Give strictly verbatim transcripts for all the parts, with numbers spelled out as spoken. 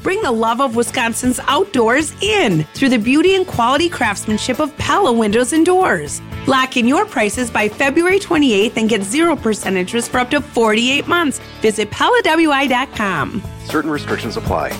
Bring the love of Wisconsin's outdoors in through the beauty and quality craftsmanship of Pella Windows and Doors. Lock in your prices by February twenty-eighth and get zero percent interest for up to forty-eight months. Visit Pella W I dot com. Certain restrictions apply.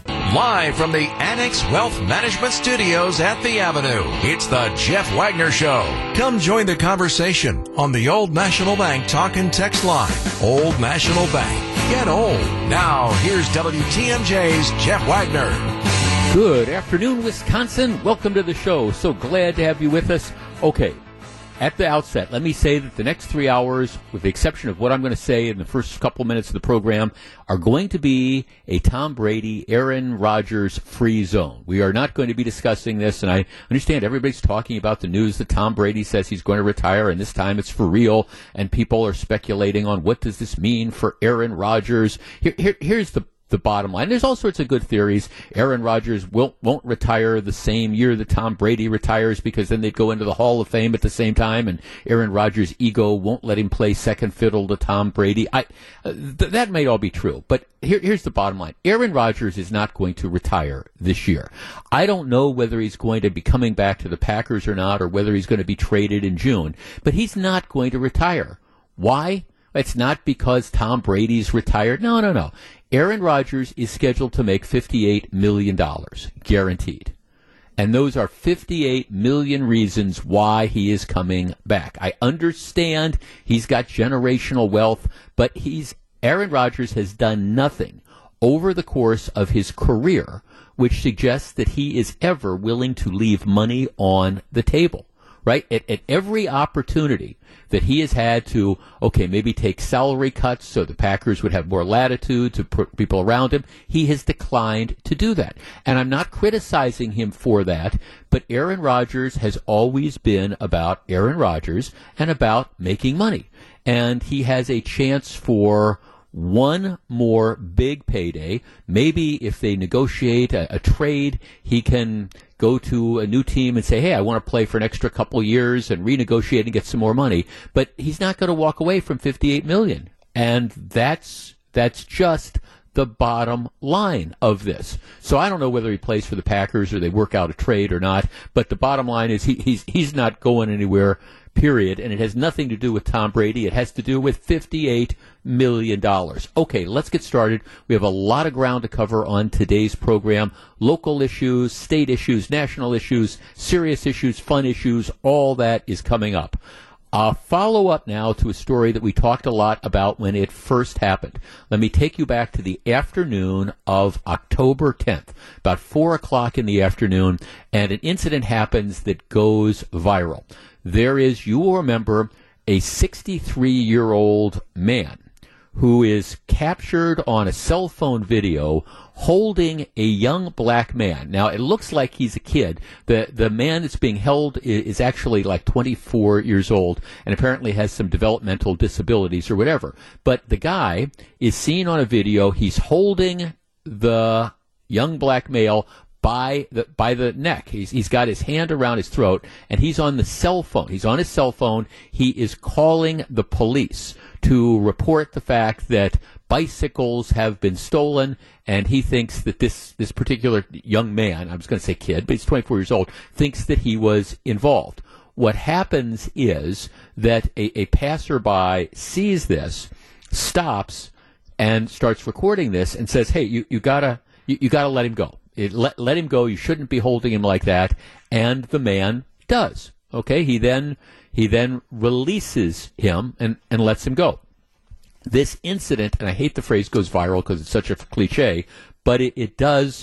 Live from the Annex Wealth Management Studios at The Avenue, it's the Jeff Wagner Show. Come join the conversation on the Old National Bank talk and text line. Old National Bank. Get old. Now, here's W T M J's Jeff Wagner. Good afternoon, Wisconsin. Welcome to the show. So glad to have you with us. Okay. At the outset, let me say that the next three hours, with the exception of what I'm going to say in the first couple minutes of the program, are going to be a Tom Brady, Aaron Rodgers free zone. We are not going to be discussing this, and I understand everybody's talking about the news that Tom Brady says he's going to retire, and this time it's for real, and people are speculating on what does this mean for Aaron Rodgers. Here, here, here's the The bottom line. There's all sorts of good theories. Aaron Rodgers will, won't retire the same year that Tom Brady retires because then they'd go into the Hall of Fame at the same time, and Aaron Rodgers' ego won't let him play second fiddle to Tom Brady. I, uh, th- that may all be true, but here, here's the bottom line. Aaron Rodgers is not going to retire this year. I don't know whether he's going to be coming back to the Packers or not, or whether he's going to be traded in June, but he's not going to retire. Why? It's not because Tom Brady's retired. No, no, no. Aaron Rodgers is scheduled to make fifty-eight million dollars, guaranteed. And those are fifty-eight million reasons why he is coming back. I understand he's got generational wealth, but he's Aaron Rodgers has done nothing over the course of his career which suggests that he is ever willing to leave money on the table. Right? At, at every opportunity that he has had to, okay, maybe take salary cuts so the Packers would have more latitude to put people around him, he has declined to do that. And I'm not criticizing him for that, but Aaron Rodgers has always been about Aaron Rodgers and about making money. And he has a chance for one more big payday. Maybe if they negotiate a, a trade, he can go to a new team and say, hey, I want to play for an extra couple years and renegotiate and get some more money. But he's not going to walk away from fifty-eight million dollars. And that's that's just the bottom line of this. So I don't know whether he plays for the Packers or they work out a trade or not, but the bottom line is he, he's he's not going anywhere, period. And it has nothing to do with Tom Brady. It has to do with fifty-eight million dollars. Okay, let's get started. We have a lot of ground to cover on today's program. Local issues, state issues, national issues, serious issues, fun issues, all that is coming up. I'll follow up now to a story that we talked a lot about when it first happened. Let me take you back to the afternoon of October tenth, about four o'clock in the afternoon, and an incident happens that goes viral. There is, you will remember, a sixty-three-year-old man who is captured on a cell phone video holding a young black man. Now, it looks like he's a kid. The the man that's being held is, is actually like twenty-four years old and apparently has some developmental disabilities or whatever. But the guy is seen on a video. He's holding the young black male by the by the neck. He's he's got his hand around his throat, and he's on the cell phone. He's on his cell phone. He is calling the police to report the fact that bicycles have been stolen, and he thinks that this this particular young man, I was going to say kid, but he's twenty-four years old, thinks that he was involved. What happens is that a, a passerby sees this, stops, and starts recording this, and says, "Hey, you, you gotta you, you gotta let him go. It, let let him go. You shouldn't be holding him like that." And the man does. Okay, he then he then releases him and, and lets him go. This incident, and I hate the phrase goes viral because it's such a cliche, but it, it does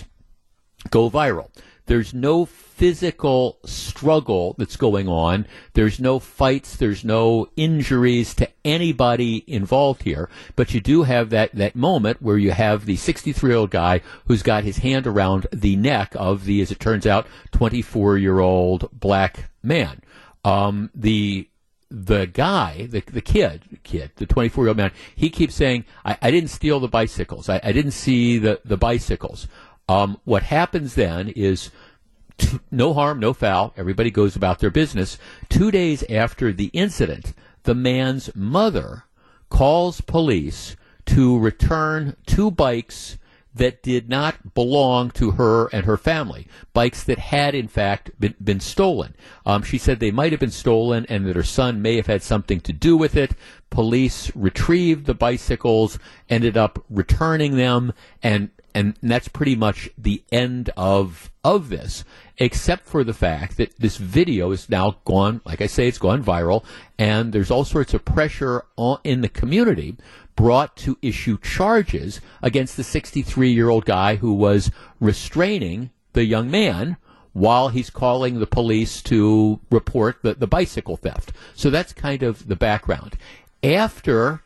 go viral. There's no physical struggle that's going on. There's no fights. There's no injuries to anybody involved here. But you do have that, that moment where you have the sixty-three-year-old guy who's got his hand around the neck of the, as it turns out, twenty-four-year-old black man. Um, the the guy, the the kid, the kid, the twenty-four-year-old man, he keeps saying, I, I didn't steal the bicycles. I, I didn't see the, the bicycles. Um, what happens then is t- no harm, no foul. Everybody goes about their business. Two days after the incident, the man's mother calls police to return two bikes that did not belong to her and her family, bikes that had, in fact, been, been stolen. Um, she said they might have been stolen and that her son may have had something to do with it. Police retrieved the bicycles, ended up returning them, and and that's pretty much the end of of this, except for the fact that this video is now gone, like I say, it's gone viral, and there's all sorts of pressure on, in the community brought to issue charges against the sixty-three-year-old guy who was restraining the young man while he's calling the police to report the, the bicycle theft. So that's kind of the background. After,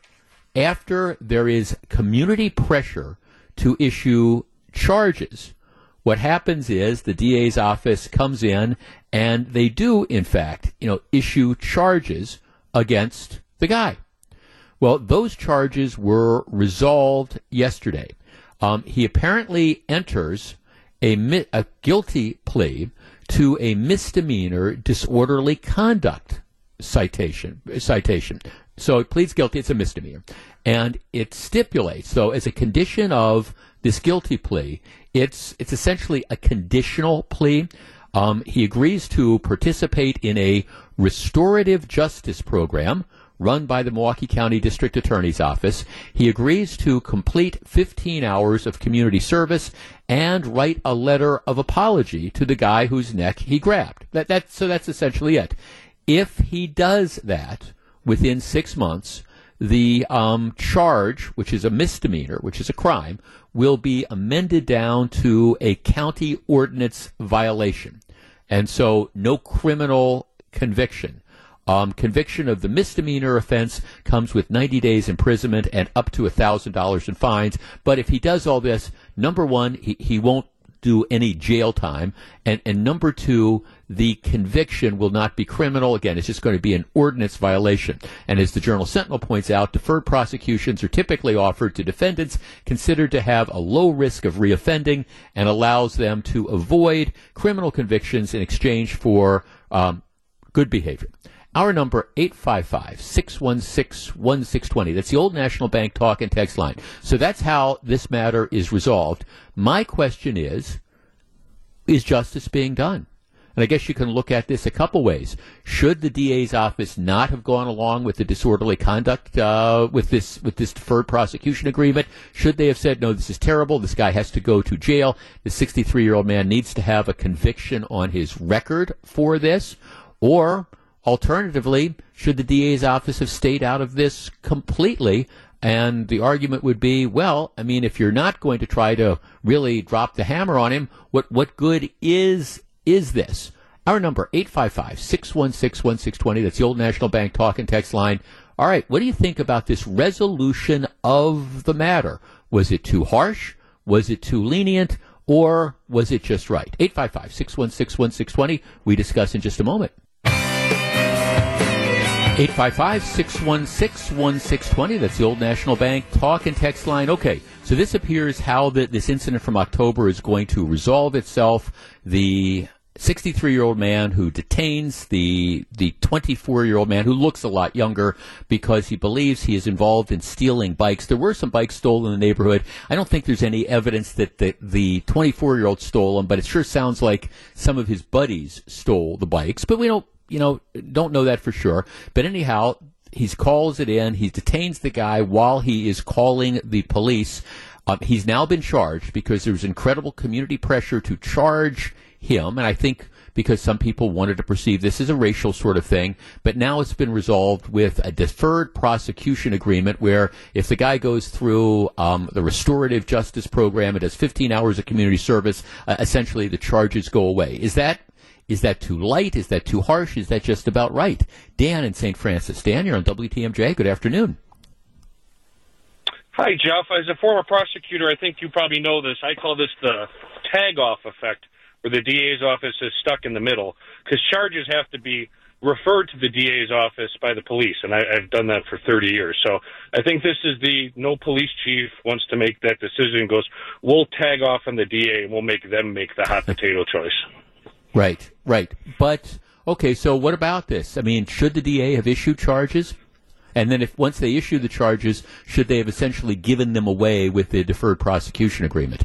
after there is community pressure to issue charges, what happens is the D A's office comes in and they do, in fact, you know, issue charges against the guy. Well, those charges were resolved yesterday. Um, he apparently enters a, mi- a guilty plea to a misdemeanor disorderly conduct citation. citation. So he pleads guilty. It's a misdemeanor. And it stipulates, so as a condition of this guilty plea, it's it's essentially a conditional plea. Um, he agrees to participate in a restorative justice program run by the Milwaukee County District Attorney's Office. He agrees to complete fifteen hours of community service and write a letter of apology to the guy whose neck he grabbed. That, that, so that's essentially it. If he does that within six months, the um, charge, which is a misdemeanor, which is a crime, will be amended down to a county ordinance violation. And so no criminal conviction. Um, conviction of the misdemeanor offense comes with ninety days imprisonment and up to one thousand dollars in fines. But if he does all this, number one, he, he won't do any jail time. And, and number two, the conviction will not be criminal. Again, it's just going to be an ordinance violation. And as the Journal Sentinel points out, deferred prosecutions are typically offered to defendants considered to have a low risk of reoffending and allows them to avoid criminal convictions in exchange for um, good behavior. Our number, eight five five, six one six, one six two zero. That's the Old National Bank talk and text line. So that's how this matter is resolved. My question is, is justice being done? And I guess you can look at this a couple ways. Should the D A's office not have gone along with the disorderly conduct uh, with this with this deferred prosecution agreement? Should they have said, no, this is terrible, this guy has to go to jail, the sixty-three-year-old man needs to have a conviction on his record for this? Or alternatively, should the D A's office have stayed out of this completely? And the argument would be, well, I mean, if you're not going to try to really drop the hammer on him, what what good is is this? Our number, eight five five, six one six, one six two zero. That's the Old National Bank talk and text line. All right, what do you think about this resolution of the matter? Was it too harsh? Was it too lenient? Or was it just right? eight five five, six one six, one six two zero. We discuss in just a moment. eight five five, six one six, one six two zero. That's the Old National Bank talk and text line. Okay, so this appears how the, this incident from October is going to resolve itself. The sixty-three-year-old man who detains the the twenty-four-year-old man who looks a lot younger because he believes he is involved in stealing bikes. There were some bikes stolen in the neighborhood. I don't think there's any evidence that the, the twenty-four-year-old stole them, but it sure sounds like some of his buddies stole the bikes. But we don't You know, don't know that for sure. But anyhow, he calls it in. He detains the guy while he is calling the police. Um, he's now been charged because there was incredible community pressure to charge him. And I think because some people wanted to perceive this as a racial sort of thing. But now it's been resolved with a deferred prosecution agreement where if the guy goes through um, the restorative justice program and does fifteen hours of community service, uh, essentially the charges go away. Is that Is that too light? Is that too harsh? Is that just about right? Dan in Saint Francis. Dan, you're on W T M J. Good afternoon. Hi, Jeff. As a former prosecutor, I think you probably know this. I call this the tag-off effect, where the D A's office is stuck in the middle, because charges have to be referred to the D A's office by the police, and I, I've done that for thirty years. So I think this is the no police chief wants to make that decision, goes, we'll tag off on the D A, and we'll make them make the hot potato choice. Right, right. But, okay, so what about this? I mean, should the D A have issued charges? And then if once they issue the charges, should they have essentially given them away with the deferred prosecution agreement?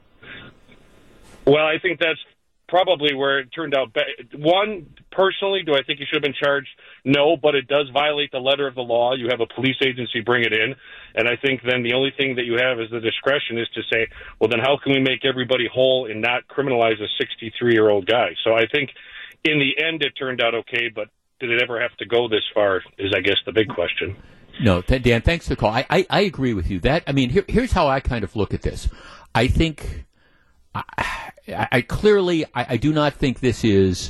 Well, I think that's probably where it turned out. One, personally, do I think he should have been charged? No, but it does violate the letter of the law. You have a police agency bring it in, and I think then the only thing that you have is the discretion is to say, well, then how can we make everybody whole and not criminalize a sixty-three-year-old guy? So I think in the end it turned out okay, but did it ever have to go this far is, I guess, the big question. No, th- Dan, thanks for the call. I, I, I agree with you. That I mean, here, here's how I kind of look at this. I think... I, I clearly, I, I do not think this is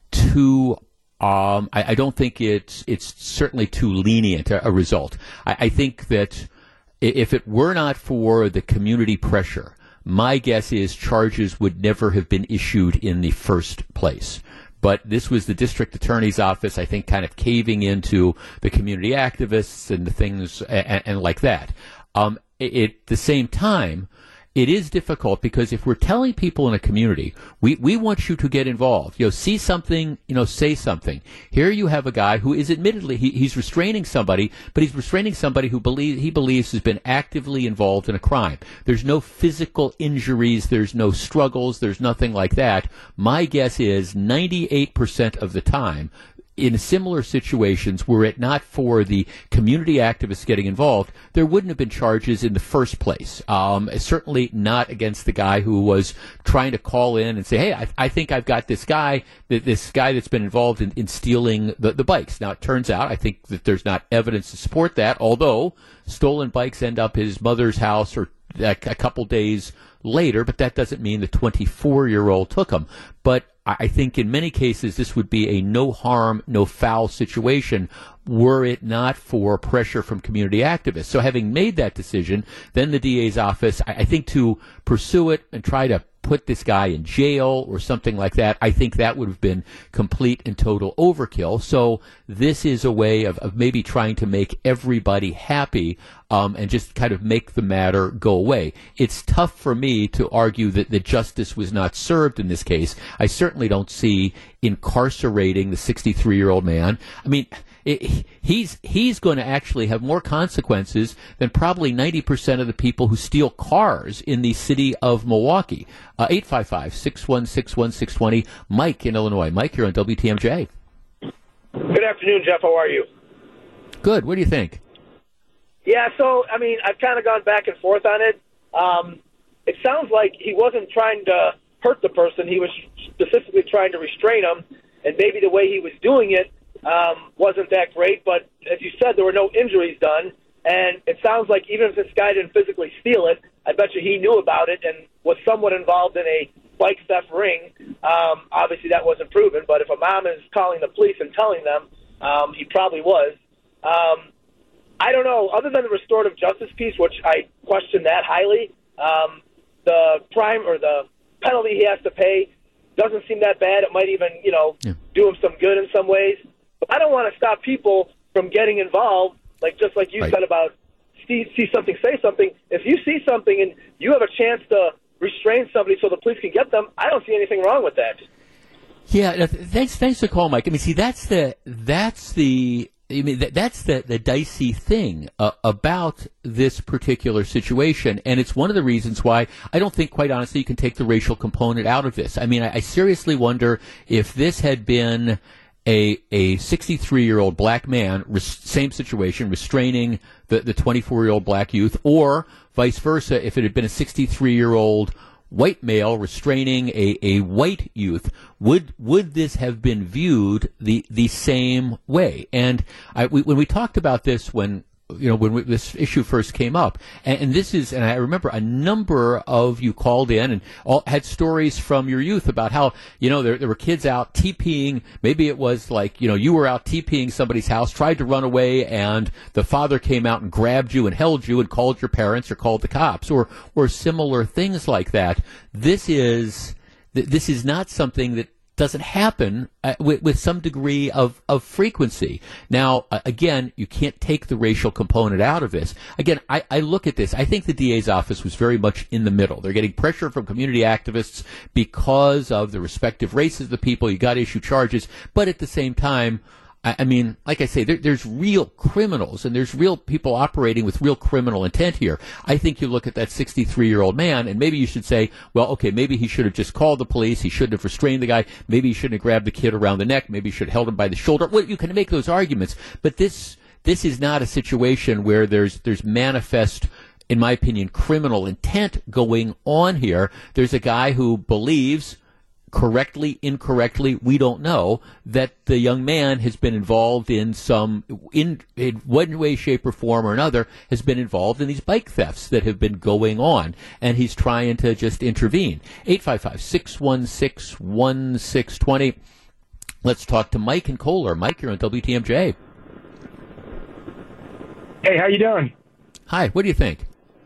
too. Um, I, I don't think it's it's certainly too lenient a, a result. I, I think that if it were not for the community pressure, my guess is charges would never have been issued in the first place. But this was the district attorney's office, I think, kind of caving into the community activists and the things and, and like that. Um, at the same time, it is difficult because if we're telling people in a community, we, we want you to get involved. You know, see something, you know, say something. Here you have a guy who is admittedly, he, he's restraining somebody, but he's restraining somebody who believe, he believes has been actively involved in a crime. There's no physical injuries. There's no struggles. There's nothing like that. My guess is ninety-eight percent of the time, in similar situations, were it not for the community activists getting involved, there wouldn't have been charges in the first place. Um, certainly not against the guy who was trying to call in and say, hey, I, I think I've got this guy, this guy that's been involved in, in stealing the, the bikes. Now, it turns out, I think that there's not evidence to support that, although stolen bikes end up at his mother's house or a, a couple days later, but that doesn't mean the twenty-four-year-old took them. But I think in many cases this would be a no harm, no foul situation were it not for pressure from community activists. So having made that decision, then the D A's office, I think to pursue it and try to put this guy in jail or something like that, I think that would have been complete and total overkill. So this is a way of, of maybe trying to make everybody happy um, and just kind of make the matter go away. It's tough for me to argue that the justice was not served in this case. I certainly don't see incarcerating the sixty-three-year-old man. I mean, It, he's he's going to actually have more consequences than probably ninety percent of the people who steal cars in the city of Milwaukee. Uh, eight five five, six one six, one six two zero. Mike in Illinois. Mike, you're on W T M J. Good afternoon, Jeff. How are you? Good. What do you think? Yeah, so, I mean, I've kind of gone back and forth on it. Um, it sounds like he wasn't trying to hurt the person. He was specifically trying to restrain him, and maybe the way he was doing it Um, wasn't that great, but as you said, there were no injuries done, and it sounds like even if this guy didn't physically steal it, I bet you he knew about it and was somewhat involved in a bike theft ring. Um, obviously, that wasn't proven, but if a mom is calling the police and telling them, um, he probably was. Um, I don't know, other than the restorative justice piece, which I question that highly, um, the crime or the penalty he has to pay doesn't seem that bad. It might even, you know, yeah. do him some good in some ways. But I don't want to stop people from getting involved, like just like you right. said about see, see something, say something. If you see something and you have a chance to restrain somebody so the police can get them, I don't see anything wrong with that. Yeah, thanks. Thanks for the call, Mike. I mean, see, that's the that's the. I mean, that, that's the, the dicey thing uh, about this particular situation, and it's one of the reasons why I don't think, quite honestly, you can take the racial component out of this. I mean, I, I seriously wonder if this had been a a sixty-three-year-old black man, res- same situation, restraining the, the twenty-four-year-old black youth, or vice versa, if it had been a sixty-three-year-old white male restraining a, a white youth, would would this have been viewed the the same way? And I, we, when we talked about this, when you know when we, this issue first came up, and, and this is, and I remember a number of you called in and all had stories from your youth about how you know there, there were kids out TPing. Maybe it was like you know you were out TPing somebody's house, tried to run away, and the father came out and grabbed you and held you and called your parents or called the cops, or or similar things like that. This is this is not something that doesn't happen uh, with, with some degree of, of frequency. Now, uh, again, you can't take the racial component out of this. Again, I, I look at this. I think the D A's office was very much in the middle. They're getting pressure from community activists because of the respective races of the people. You got to issue charges. But at the same time, I, I mean, like I say, there, there's real criminals and there's real people operating with real criminal intent here. I think you look at that sixty-three-year-old man, and maybe you should say, well, okay, maybe he should have just called the police. He shouldn't have restrained the guy. Maybe he shouldn't have grabbed the kid around the neck. Maybe he should have held him by the shoulder. Well, you can make those arguments, but this this is not a situation where there's there's manifest, in my opinion, criminal intent going on here. There's a guy who believes, correctly, incorrectly, we don't know, that the young man has been involved in some, in, in one way, shape, or form or another, has been involved in these bike thefts that have been going on, and he's trying to just intervene. eight five five, six one six, one six two zero. Let's talk to Mike in Kohler. Mike, you're on W T M J. Hey, how you doing? Hi, what do you think?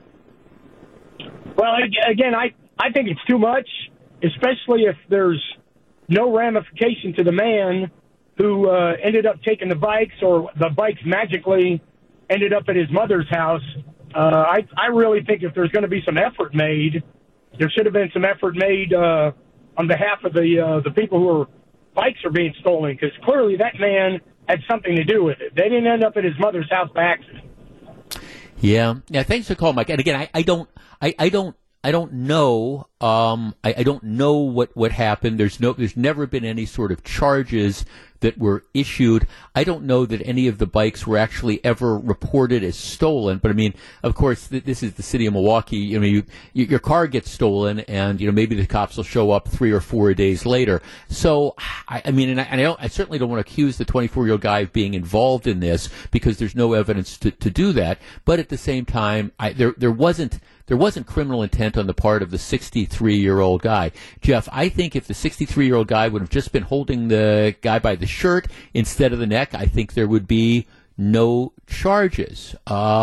Well, again, I, I think it's too much, especially if there's no ramification to the man who uh, ended up taking the bikes, or the bikes magically ended up at his mother's house. Uh, I, I really think if there's going to be some effort made, there should have been some effort made uh, on behalf of the uh, the people who are bikes are being stolen, because clearly that man had something to do with it. They didn't end up at his mother's house by accident. Yeah, yeah. Thanks for calling, Mike. And again, I, I don't, I, I don't, I don't know. Um, I, I don't know what, what happened. There's no, there's never been any sort of charges that were issued. I don't know that any of the bikes were actually ever reported as stolen. But I mean, of course, th- this is the city of Milwaukee. You know, you, you, your car gets stolen, and you know maybe the cops will show up three or four days later. So, I, I mean, and I, and I, don't, I certainly don't want to accuse the twenty-four-year-old guy of being involved in this, because there's no evidence to, to do that. But at the same time, I, there there wasn't. There wasn't criminal intent on the part of the sixty-three-year-old guy. Jeff, I think if the sixty-three-year-old guy would have just been holding the guy by the shirt instead of the neck, I think there would be no charges.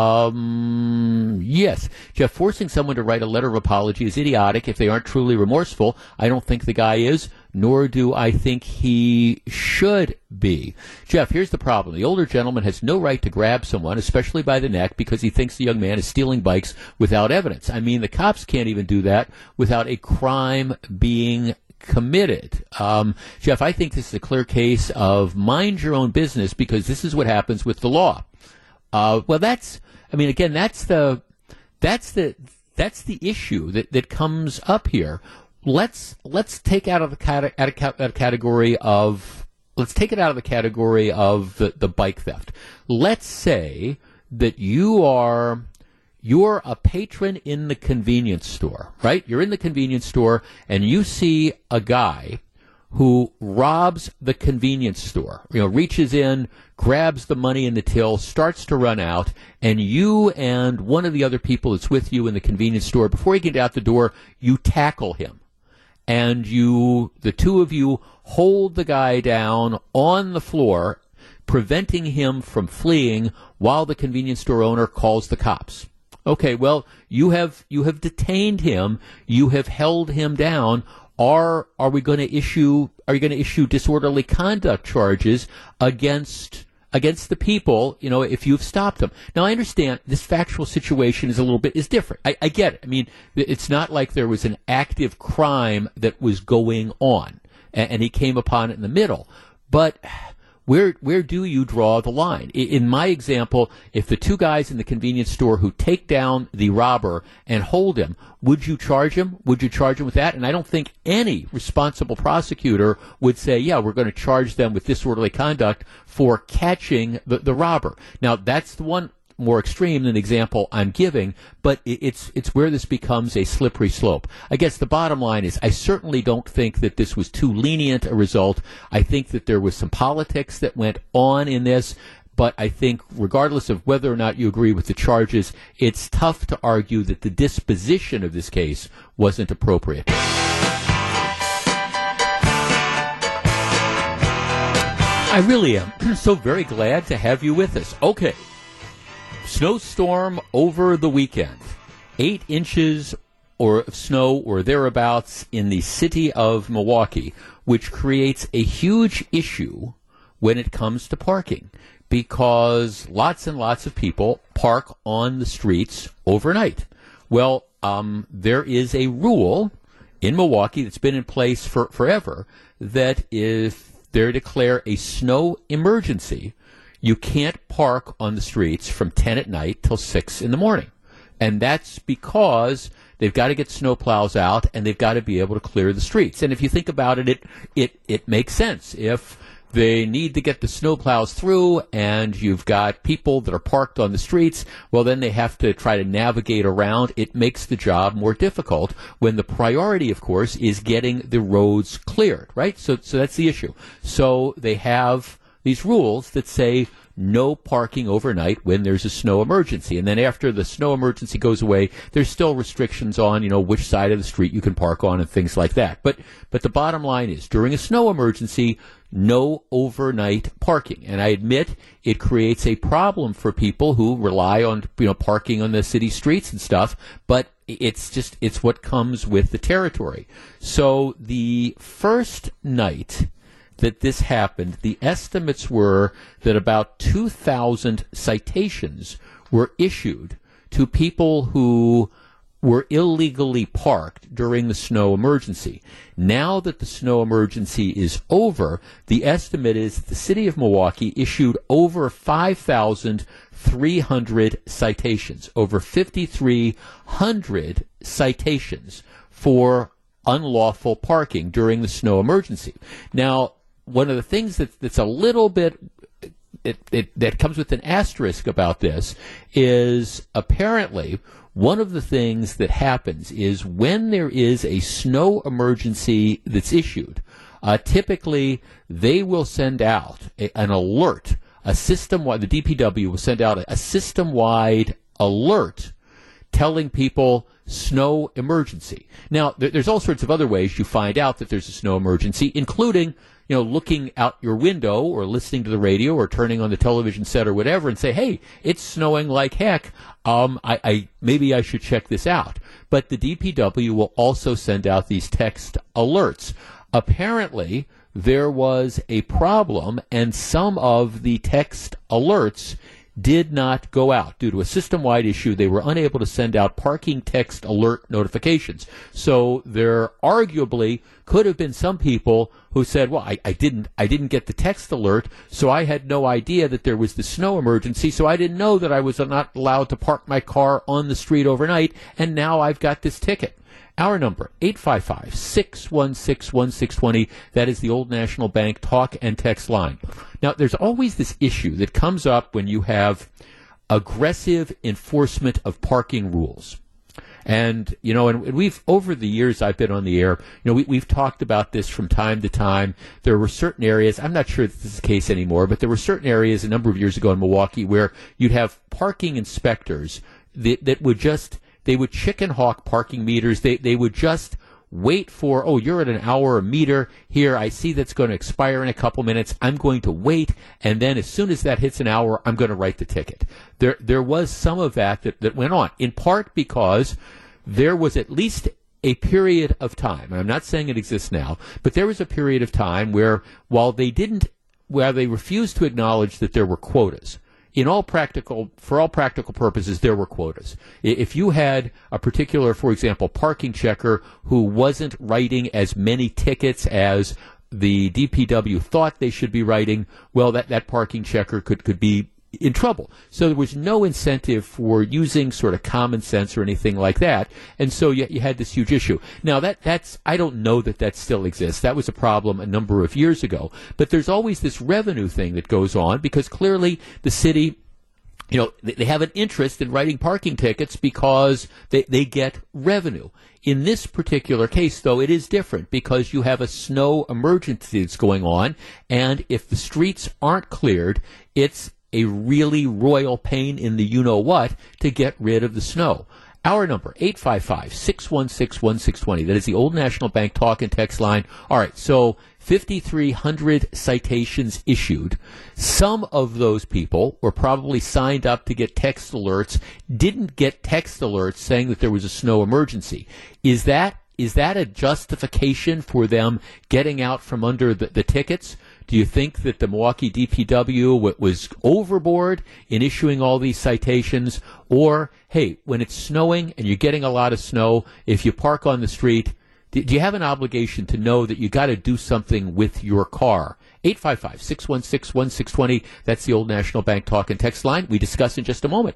Um, yes. Jeff, forcing someone to write a letter of apology is idiotic if they aren't truly remorseful. I don't think the guy is, nor do I think he should be. Jeff, here's the problem. The older gentleman has no right to grab someone, especially by the neck, because he thinks the young man is stealing bikes without evidence. I mean, the cops can't even do that without a crime being committed. Um, Jeff, I think this is a clear case of mind your own business, because this is what happens with the law. Uh, well, that's, I mean, again, that's the, that's the, that's the issue that, that comes up here. Let's, let's take out of the cat, out of, out of category of, let's take it out of the category of the, the bike theft. Let's say that you are, You're a patron in the convenience store, right? You're in the convenience store and you see a guy who robs the convenience store, you know, reaches in, grabs the money in the till, starts to run out, and you and one of the other people that's with you in the convenience store, before you get out the door, you tackle him. And you, the two of you, hold the guy down on the floor, preventing him from fleeing while the convenience store owner calls the cops. Okay, well, you have you have detained him. You have held him down. Are are we going to issue? Are you going to issue disorderly conduct charges against against the people? You know, if you've stopped them. Now, I understand this factual situation is a little bit is different. I, I get it. I mean, it's not like there was an active crime that was going on, and, and he came upon it in the middle. But Where where do you draw the line? In my example, if the two guys in the convenience store who take down the robber and hold him, would you charge him? Would you charge him with that? And I don't think any responsible prosecutor would say, yeah, we're going to charge them with disorderly conduct for catching the, the robber. Now, that's the one more extreme than the example I'm giving, but it's it's where this becomes a slippery slope. I guess the bottom line is I certainly don't think that this was too lenient a result. I think that there was some politics that went on in this, but I think regardless of whether or not you agree with the charges, it's tough to argue that the disposition of this case wasn't appropriate. I really am so very glad to have you with us. Okay. Snowstorm over the weekend. Eight inches or of snow or thereabouts in the city of Milwaukee, which creates a huge issue when it comes to parking, because lots and lots of people park on the streets overnight. Well, um, there is a rule in Milwaukee that's been in place for forever that if they declare a snow emergency, you can't park on the streets from ten at night till six in the morning. And that's because they've got to get snow plows out and they've got to be able to clear the streets. And if you think about it, it, it, it makes sense. If they need to get the snow plows through and you've got people that are parked on the streets, well, then they have to try to navigate around. It makes the job more difficult when the priority, of course, is getting the roads cleared, right? So, so that's the issue. So they have these rules that say no parking overnight when there's a snow emergency. And then after the snow emergency goes away, there's still restrictions on, you know, which side of the street you can park on and things like that. But but the bottom line is, during a snow emergency, no overnight parking. And I admit it creates a problem for people who rely on, you know, parking on the city streets and stuff, but it's just, it's what comes with the territory. So the first night that this happened, the estimates were that about two thousand citations were issued to people who were illegally parked during the snow emergency. Now that the snow emergency is over, the estimate is that the city of Milwaukee issued over five thousand three hundred citations, over five thousand three hundred citations for unlawful parking during the snow emergency. Now, one of the things that, that's a little bit it, it, that comes with an asterisk about this is apparently one of the things that happens is when there is a snow emergency that's issued, uh, typically they will send out a, an alert, a system-wide, the D P W will send out a, a system-wide alert telling people snow emergency. Now, there, there's all sorts of other ways you find out that there's a snow emergency, including, you know, looking out your window or listening to the radio or turning on the television set or whatever and say, hey, it's snowing like heck. Um, I, I maybe I should check this out. But the D P W will also send out these text alerts. Apparently, there was a problem, and some of the text alerts did not go out. Due to a system-wide issue, they were unable to send out parking text alert notifications. So there arguably could have been some people who said, well, I, I didn't I didn't get the text alert, so I had no idea that there was the snow emergency, so I didn't know that I was not allowed to park my car on the street overnight, and now I've got this ticket. Our number, eight five five, six one six, one six two zero. That is the Old National Bank talk and text line. Now, there's always this issue that comes up when you have aggressive enforcement of parking rules. And, you know, and we've, over the years I've been on the air, you know, we, we've talked about this from time to time. There were certain areas, I'm not sure if this is the case anymore, but there were certain areas a number of years ago in Milwaukee where you'd have parking inspectors that, that would just, they would chicken hawk parking meters. They they would just wait for, oh, you're at an hour a meter. Here, I see that's going to expire in a couple minutes. I'm going to wait, and then as soon as that hits an hour, I'm going to write the ticket. There there was some of that, that that went on, in part because there was at least a period of time, and I'm not saying it exists now, but there was a period of time where while they didn't, where they refused to acknowledge that there were quotas, in all practical, for all practical purposes, there were quotas. If you had a particular, for example, parking checker who wasn't writing as many tickets as the D P W thought they should be writing, well, that, that parking checker could, could be in trouble. So there was no incentive for using sort of common sense or anything like that. And so you, you had this huge issue. Now, that that's I don't know that that still exists. That was a problem a number of years ago. But there's always this revenue thing that goes on because clearly the city, you know, they have an interest in writing parking tickets because they, they get revenue. In this particular case, though, it is different because you have a snow emergency that's going on. And if the streets aren't cleared, it's a really royal pain in the you-know-what to get rid of the snow. Our number, eight five five, six one six, one six two zero. That is the Old National Bank talk and text line. All right, so five thousand three hundred citations issued. Some of those people were probably signed up to get text alerts, didn't get text alerts saying that there was a snow emergency. Is that is that a justification for them getting out from under the, the tickets? Do you think that the Milwaukee D P W was overboard in issuing all these citations? Or, hey, when it's snowing and you're getting a lot of snow, if you park on the street, Do, do you have an obligation to know that you got to do something with your car? eight five five, six one six, one six two zero. That's the Old National Bank talk and text line. We discuss in just a moment.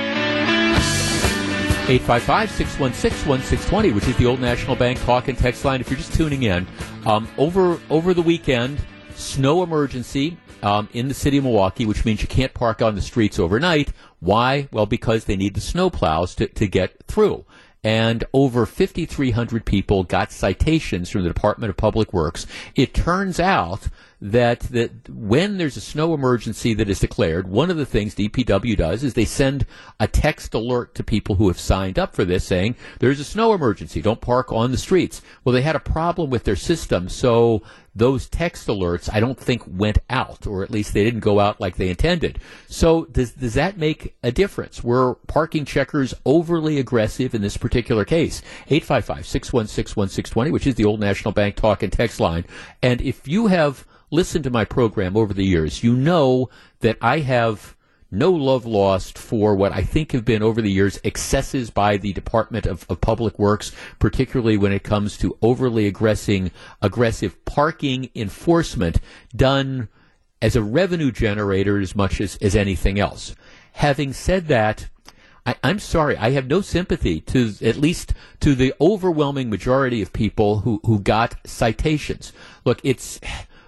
eight five five, six one six, one six two zero, which is the Old National Bank talk and text line. If you're just tuning in, um, over over the weekend, snow emergency um, in the city of Milwaukee, which means you can't park on the streets overnight. Why? Well, because they need the snow plows to, to get through. And over fifty-three hundred people got citations from the Department of Public Works. It turns out that, that when there's a snow emergency that is declared, one of the things D P W does is they send a text alert to people who have signed up for this saying, there's a snow emergency, don't park on the streets. Well, they had a problem with their system, so those text alerts, I don't think, went out, or at least they didn't go out like they intended. So does does that make a difference? Were parking checkers overly aggressive in this particular case? eight five five, six one six, one six two zero, which is the Old National Bank talk and text line. And if you have listened to my program over the years, you know that I have no love lost for what I think have been, over the years, excesses by the Department of, of Public Works, particularly when it comes to overly aggressive, aggressive parking enforcement done as a revenue generator as much as, as anything else. Having said that, I, I'm sorry, I have no sympathy to, at least to the overwhelming majority of people who, who got citations. Look, it's,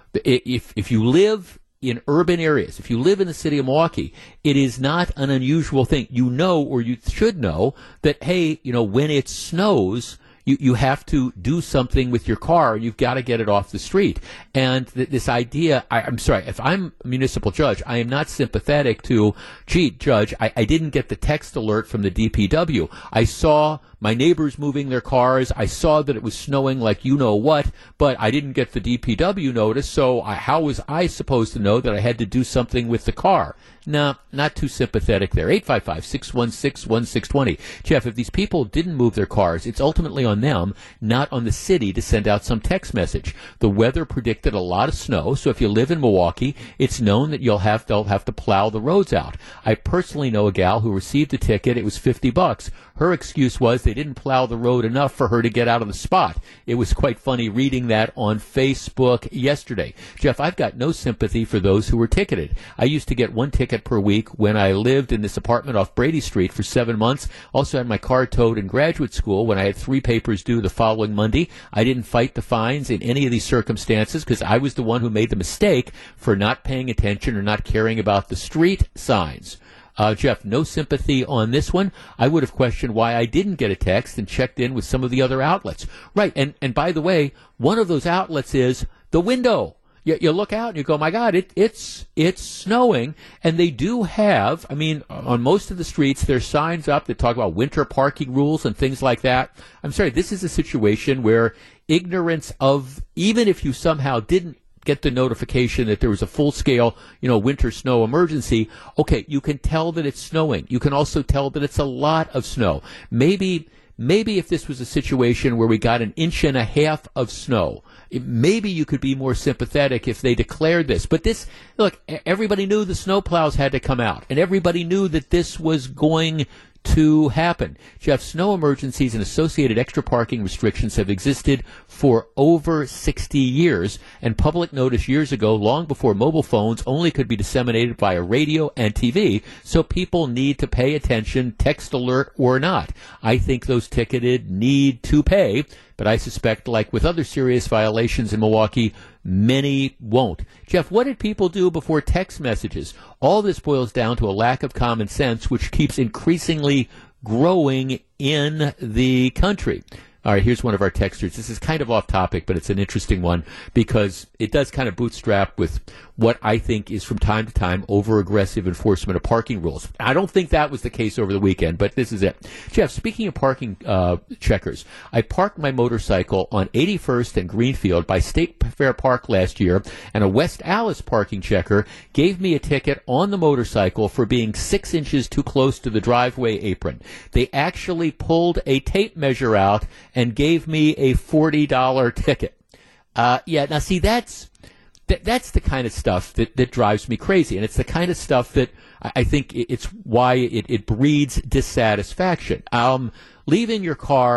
if, if you live in urban areas, if you live in the city of Milwaukee, it is not an unusual thing. You know, or you should know, that, hey, you know, when it snows, you, you have to do something with your car. You've got to get it off the street. And th- this idea, I, I'm sorry, if I'm a municipal judge, I am not sympathetic to, gee, Judge, I, I didn't get the text alert from the D P W. I saw my neighbors moving their cars. I saw that it was snowing like you know what, but I didn't get the D P W notice, so I, how was I supposed to know that I had to do something with the car? No, not too sympathetic there. eight five five, six one six, one six two zero. Jeff, if these people didn't move their cars, it's ultimately on them, not on the city, to send out some text message. The weather predicted a lot of snow, so if you live in Milwaukee, it's known that you'll have, they'll have to plow the roads out. I personally know a gal who received a ticket. It was fifty bucks. Her excuse was they didn't plow the road enough for her to get out of the spot. It was quite funny reading that on Facebook yesterday. Jeff, I've got no sympathy for those who were ticketed. I used to get one ticket per week when I lived in this apartment off Brady Street for seven months. Also had my car towed in graduate school when I had three papers due the following Monday. I didn't fight the fines in any of these circumstances because I was the one who made the mistake for not paying attention or not caring about the street signs. Uh, Jeff, no sympathy on this one. I would have questioned why I didn't get a text and checked in with some of the other outlets. Right, and, and by the way, one of those outlets is the window. You, you look out and you go, my God, it, it's it's snowing. And they do have, I mean, on most of the streets, there's signs up that talk about winter parking rules and things like that. I'm sorry, this is a situation where ignorance of, even if you somehow didn't get the notification that there was a full-scale, you know, winter snow emergency, okay, you can tell that it's snowing. You can also tell that it's a lot of snow. Maybe, maybe if this was a situation where we got an inch and a half of snow, it, maybe you could be more sympathetic if they declared this. But this, look, everybody knew the snowplows had to come out, and everybody knew that this was going to happen. Jeff, snow emergencies and associated extra parking restrictions have existed for over sixty years, and public notice years ago, long before mobile phones, only could be disseminated via radio and T V, so people need to pay attention, text alert or not. I think those ticketed need to pay, but I suspect, like with other serious violations in Milwaukee, many won't. Jeff, what did people do before text messages? All this boils down to a lack of common sense, which keeps increasingly growing in the country. All right, here's one of our texters. This is kind of off topic, but it's an interesting one because it does kind of bootstrap with what I think is from time to time over-aggressive enforcement of parking rules. I don't think that was the case over the weekend, but this is it. Jeff, speaking of parking uh, checkers, I parked my motorcycle on eighty-first and Greenfield by State Fair Park last year, and a West Allis parking checker gave me a ticket on the motorcycle for being six inches too close to the driveway apron. They actually pulled a tape measure out and gave me a forty dollars ticket. Uh, yeah, now see, that's th- that's the kind of stuff that, that drives me crazy, and it's the kind of stuff that I, I think it, it's why it, it breeds dissatisfaction. Um, leaving your car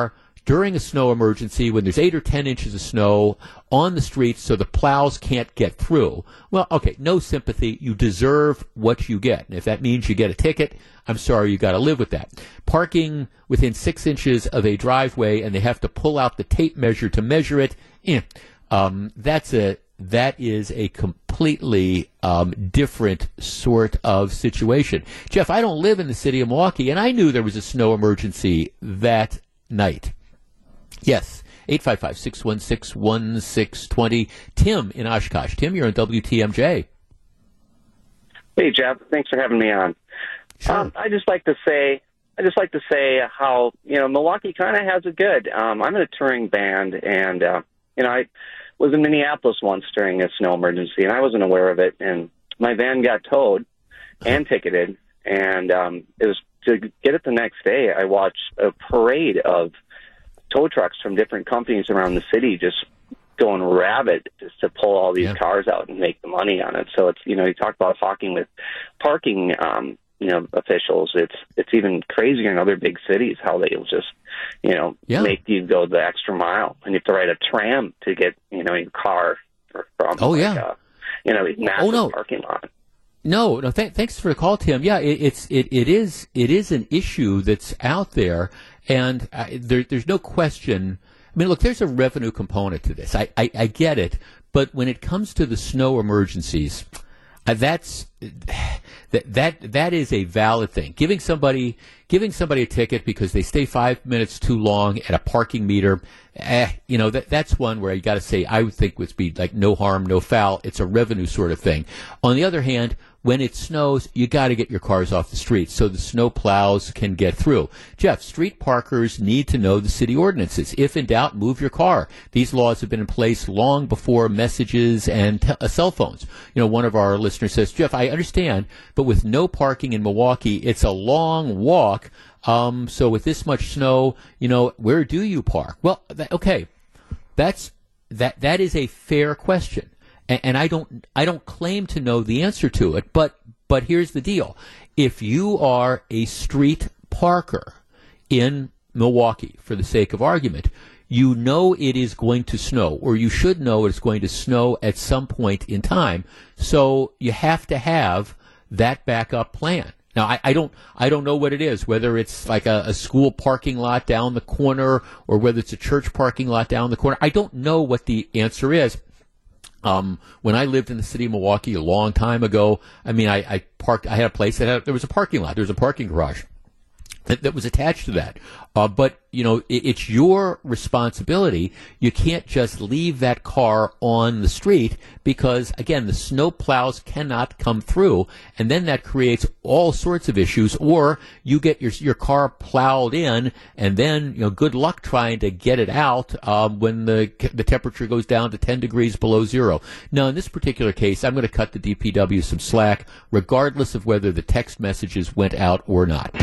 during a snow emergency, when there's eight or ten inches of snow on the streets so the plows can't get through. Well, okay, no sympathy. You deserve what you get. And if that means you get a ticket, I'm sorry, you got to live with that. Parking within six inches of a driveway and they have to pull out the tape measure to measure it, eh, um, that's a that is a completely um, different sort of situation. Jeff, I don't live in the city of Milwaukee, and I knew there was a snow emergency that night. Yes, eight five five, six one six, one six two zero. Tim in Oshkosh. Tim, you're on W T M J. Hey, Jeff. Thanks for having me on. Sure. Um, I just like to say, I just like to say how, you know, Milwaukee kind of has it good. Um, I'm in a touring band, and, uh, you know, I was in Minneapolis once during a snow emergency, and I wasn't aware of it, and my van got towed and ticketed, and um, it was to get it the next day. I watched a parade of tow trucks from different companies around the city just going rabid just to pull all these yeah. cars out and make the money on it. So it's, you know, you talk about talking with parking, um, you know, officials. It's it's even crazier in other big cities how they'll just, you know, yeah. make you go the extra mile, and you have to ride a tram to get, you know, your car from. Oh like yeah, a, you know, these massive oh, no. parking lot. No, no. Th- thanks for the call, Tim. Yeah, it, it's it, it is it is an issue that's out there, and uh, there, there's no question. I mean, look, there's a revenue component to this. I, I, I get it, but when it comes to the snow emergencies, uh, that's that that that is a valid thing. Giving somebody giving somebody a ticket because they stay five minutes too long at a parking meter, eh, you know, that that's one where you got to say I would think would be like no harm, no foul. It's a revenue sort of thing. On the other hand, when it snows, you got to get your cars off the street so the snow plows can get through. Jeff, street parkers need to know the city ordinances. If in doubt, move your car. These laws have been in place long before messages and te- uh, cell phones. You know, one of our listeners says, Jeff, I understand, but with no parking in Milwaukee, it's a long walk. Um, so with this much snow, you know, where do you park? Well, that, okay, that's that that is a fair question. And I don't, I don't claim to know the answer to it, but, but here's the deal. If you are a street parker in Milwaukee, for the sake of argument, you know it is going to snow, or you should know it's going to snow at some point in time. So you have to have that backup plan. Now, I, I don't, I don't know what it is, whether it's like a, a school parking lot down the corner or whether it's a church parking lot down the corner. I don't know what the answer is. Um, when I lived in the city of Milwaukee a long time ago, I mean, I, I parked, I had a place that had, there was a parking lot, there was a parking garage that, that was attached to that. Uh, but, you know, it, it's your responsibility. You can't just leave that car on the street because, again, the snow plows cannot come through. And then that creates all sorts of issues. Or you get your your car plowed in, and then, you know, good luck trying to get it out um, when the the temperature goes down to ten degrees below zero. Now, in this particular case, I'm going to cut the D P W some slack, regardless of whether the text messages went out or not.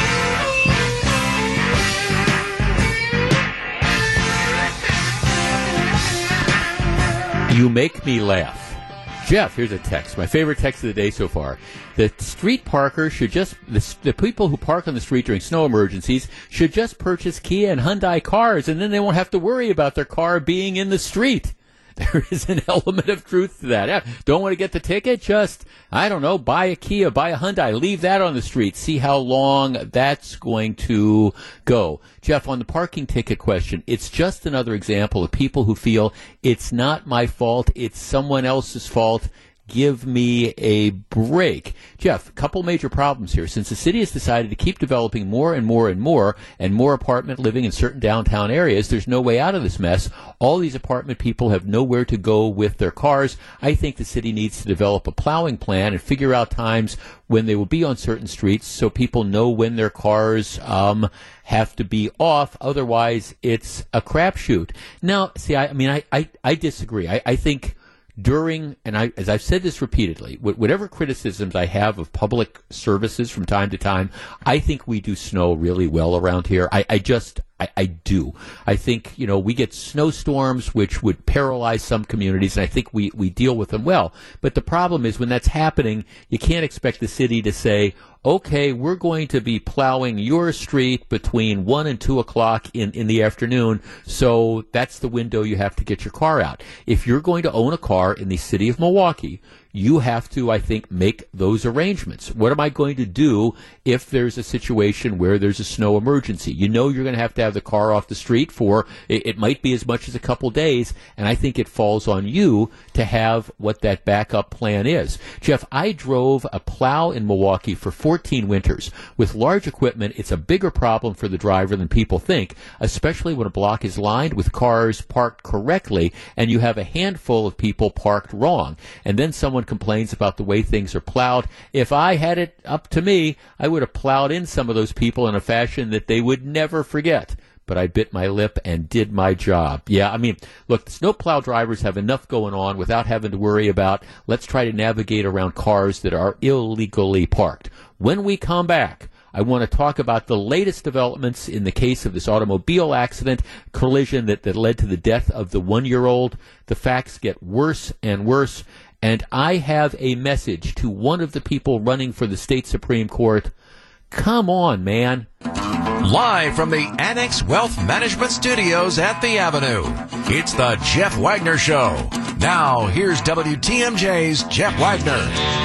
You make me laugh. Jeff, here's a text. My favorite text of the day so far. The street parker should just, the, the people who park on the street during snow emergencies should just purchase Kia and Hyundai cars, and then they won't have to worry about their car being in the street. There is an element of truth to that. Yeah, don't want to get the ticket? Just, I don't know, buy a Kia, buy a Hyundai, leave that on the street. See how long that's going to go. Jeff, on the parking ticket question, it's just another example of people who feel it's not my fault, it's someone else's fault. Give me a break. Jeff, a couple major problems here. Since the city has decided to keep developing more and more and more and more apartment living in certain downtown areas, there's no way out of this mess. All these apartment people have nowhere to go with their cars. I think the city needs to develop a plowing plan and figure out times when they will be on certain streets so people know when their cars um, have to be off. Otherwise, it's a crapshoot. Now, see, I, I mean, I, I, I disagree. I, I think during, and I, as I've said this repeatedly, whatever criticisms I have of public services from time to time, I think we do snow really well around here. I, I just, I, I do. I think, you know, we get snowstorms which would paralyze some communities, and I think we, we deal with them well. But the problem is when that's happening, you can't expect the city to say, okay, we're going to be plowing your street between one and two o'clock in, in the afternoon, so that's the window you have to get your car out. If you're going to own a car in the city of Milwaukee, you have to, I think, make those arrangements. What am I going to do if there's a situation where there's a snow emergency? You know you're going to have to have the car off the street for, it, it might be as much as a couple days, and I think it falls on you to have what that backup plan is. Jeff, I drove a plow in Milwaukee for fourteen winters. With large equipment, it's a bigger problem for the driver than people think, especially when a block is lined with cars parked correctly and you have a handful of people parked wrong. And then someone complains about the way things are plowed. If I had it up to me, I would have plowed in some of those people in a fashion that they would never forget. But I bit my lip and did my job. Yeah, I mean, look, the snowplow drivers have enough going on without having to worry about, let's try to navigate around cars that are illegally parked. When we come back, I want to talk about the latest developments in the case of this automobile accident, collision that, that led to the death of the one-year-old. The facts get worse and worse. And I have a message to one of the people running for the state Supreme Court. Come on, man. Live from the Annex Wealth Management Studios at the Avenue, it's the Jeff Wagner Show. Now, here's W T M J's Jeff Wagner.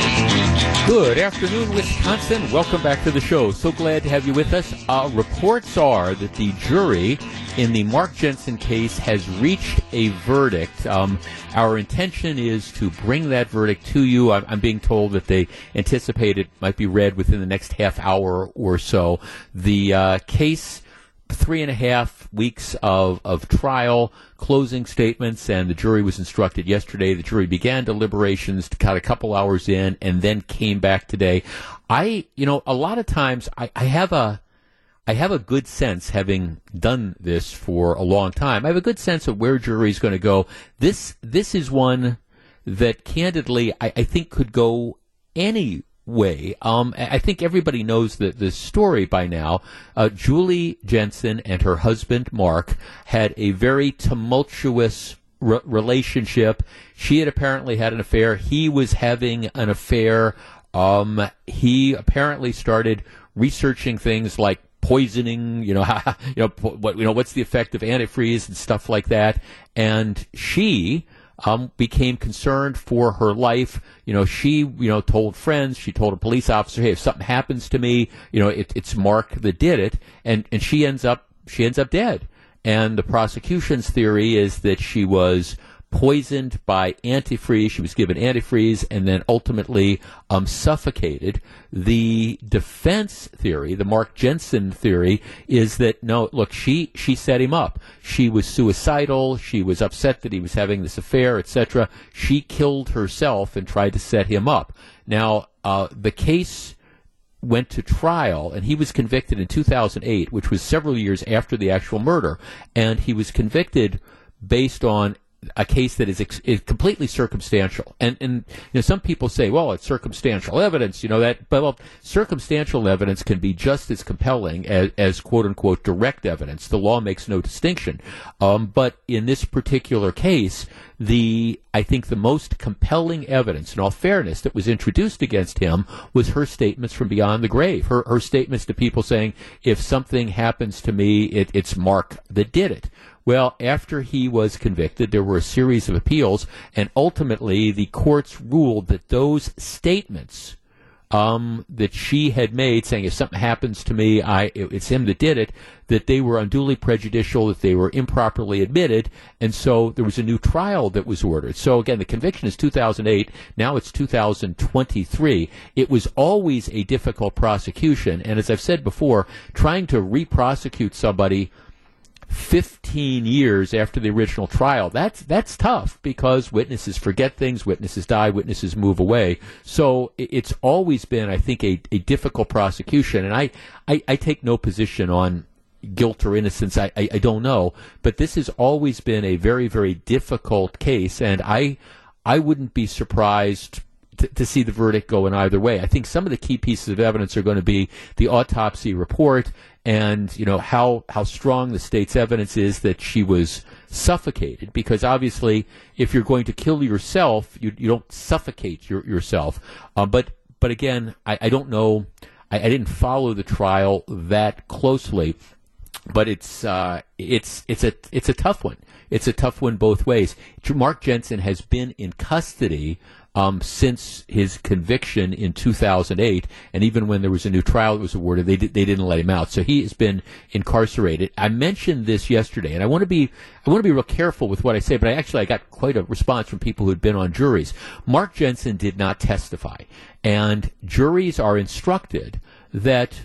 Good afternoon, Wisconsin. Welcome back to the show. So glad to have you with us. Uh, reports are that the jury in the Mark Jensen case has reached a verdict. Um, our intention is to bring that verdict to you. I'm, I'm being told that they anticipate it might be read within the next half hour or so. The uh, case, three and a half weeks of, of trial, closing statements, and the jury was instructed yesterday. The jury began deliberations, got a couple hours in, and then came back today. I, you know, a lot of times I, I have a, I have a good sense, having done this for a long time, I have a good sense of where jury is going to go. This, this is one that, candidly, I, I think could go any way. Um, I think everybody knows the, the story by now. Uh, Julie Jensen and her husband, Mark, had a very tumultuous re- relationship. She had apparently had an affair. He was having an affair. Um, he apparently started researching things like poisoning, you know, you know, what, you know, what's the effect of antifreeze and stuff like that. And she um, became concerned for her life. You know, she, you know, told friends, she told a police officer, hey, if something happens to me, you know, it, it's Mark that did it. And, and she ends up, she ends up dead. And the prosecution's theory is that she was poisoned by antifreeze. She was given antifreeze and then ultimately um, suffocated. The defense theory, the Mark Jensen theory, is that, no, look, she, she set him up. She was suicidal. She was upset that he was having this affair, et cetera. She killed herself and tried to set him up. Now, uh, the case went to trial, and he was convicted in two thousand eight, which was several years after the actual murder, and he was convicted based on a case that is, ex- is completely circumstantial. And, and, you know, some people say, well, it's circumstantial evidence, you know, that, but well, circumstantial evidence can be just as compelling as, as quote unquote direct evidence. The law makes no distinction. Um, but in this particular case, the, I think the most compelling evidence, in all fairness, that was introduced against him was her statements from beyond the grave. Her, her statements to people saying, if something happens to me, it, it's Mark that did it. Well, after he was convicted, there were a series of appeals, and ultimately the courts ruled that those statements um, that she had made, saying if something happens to me, I it, it's him that did it, that they were unduly prejudicial, that they were improperly admitted, and so there was a new trial that was ordered. So again, the conviction is two thousand eight, now it's two thousand twenty-three. It was always a difficult prosecution, and as I've said before, trying to re-prosecute somebody fifteen years after the original trial, that's that's tough because witnesses forget things, witnesses die, witnesses move away. So it's always been, I think, a, a difficult prosecution. And I, I, I take no position on guilt or innocence. I, I, I don't know. But this has always been a very, very difficult case. And I I wouldn't be surprised to, to see the verdict go in either way. I think some of the key pieces of evidence are going to be the autopsy report and, you know, how, how strong the state's evidence is that she was suffocated. Because obviously, if you're going to kill yourself, you, you don't suffocate your, yourself. Um, but, but again, I, I don't know. I, I didn't follow the trial that closely, but it's uh, it's it's a it's a tough one. It's a tough one both ways. Mark Jensen has been in custody um, since his conviction in two thousand eight, and even when there was a new trial that was awarded, they did, they didn't let him out. So he has been incarcerated. I mentioned this yesterday, and I want to be I want to be real careful with what I say, but I actually I got quite a response from people who had been on juries. Mark Jensen did not testify, and juries are instructed that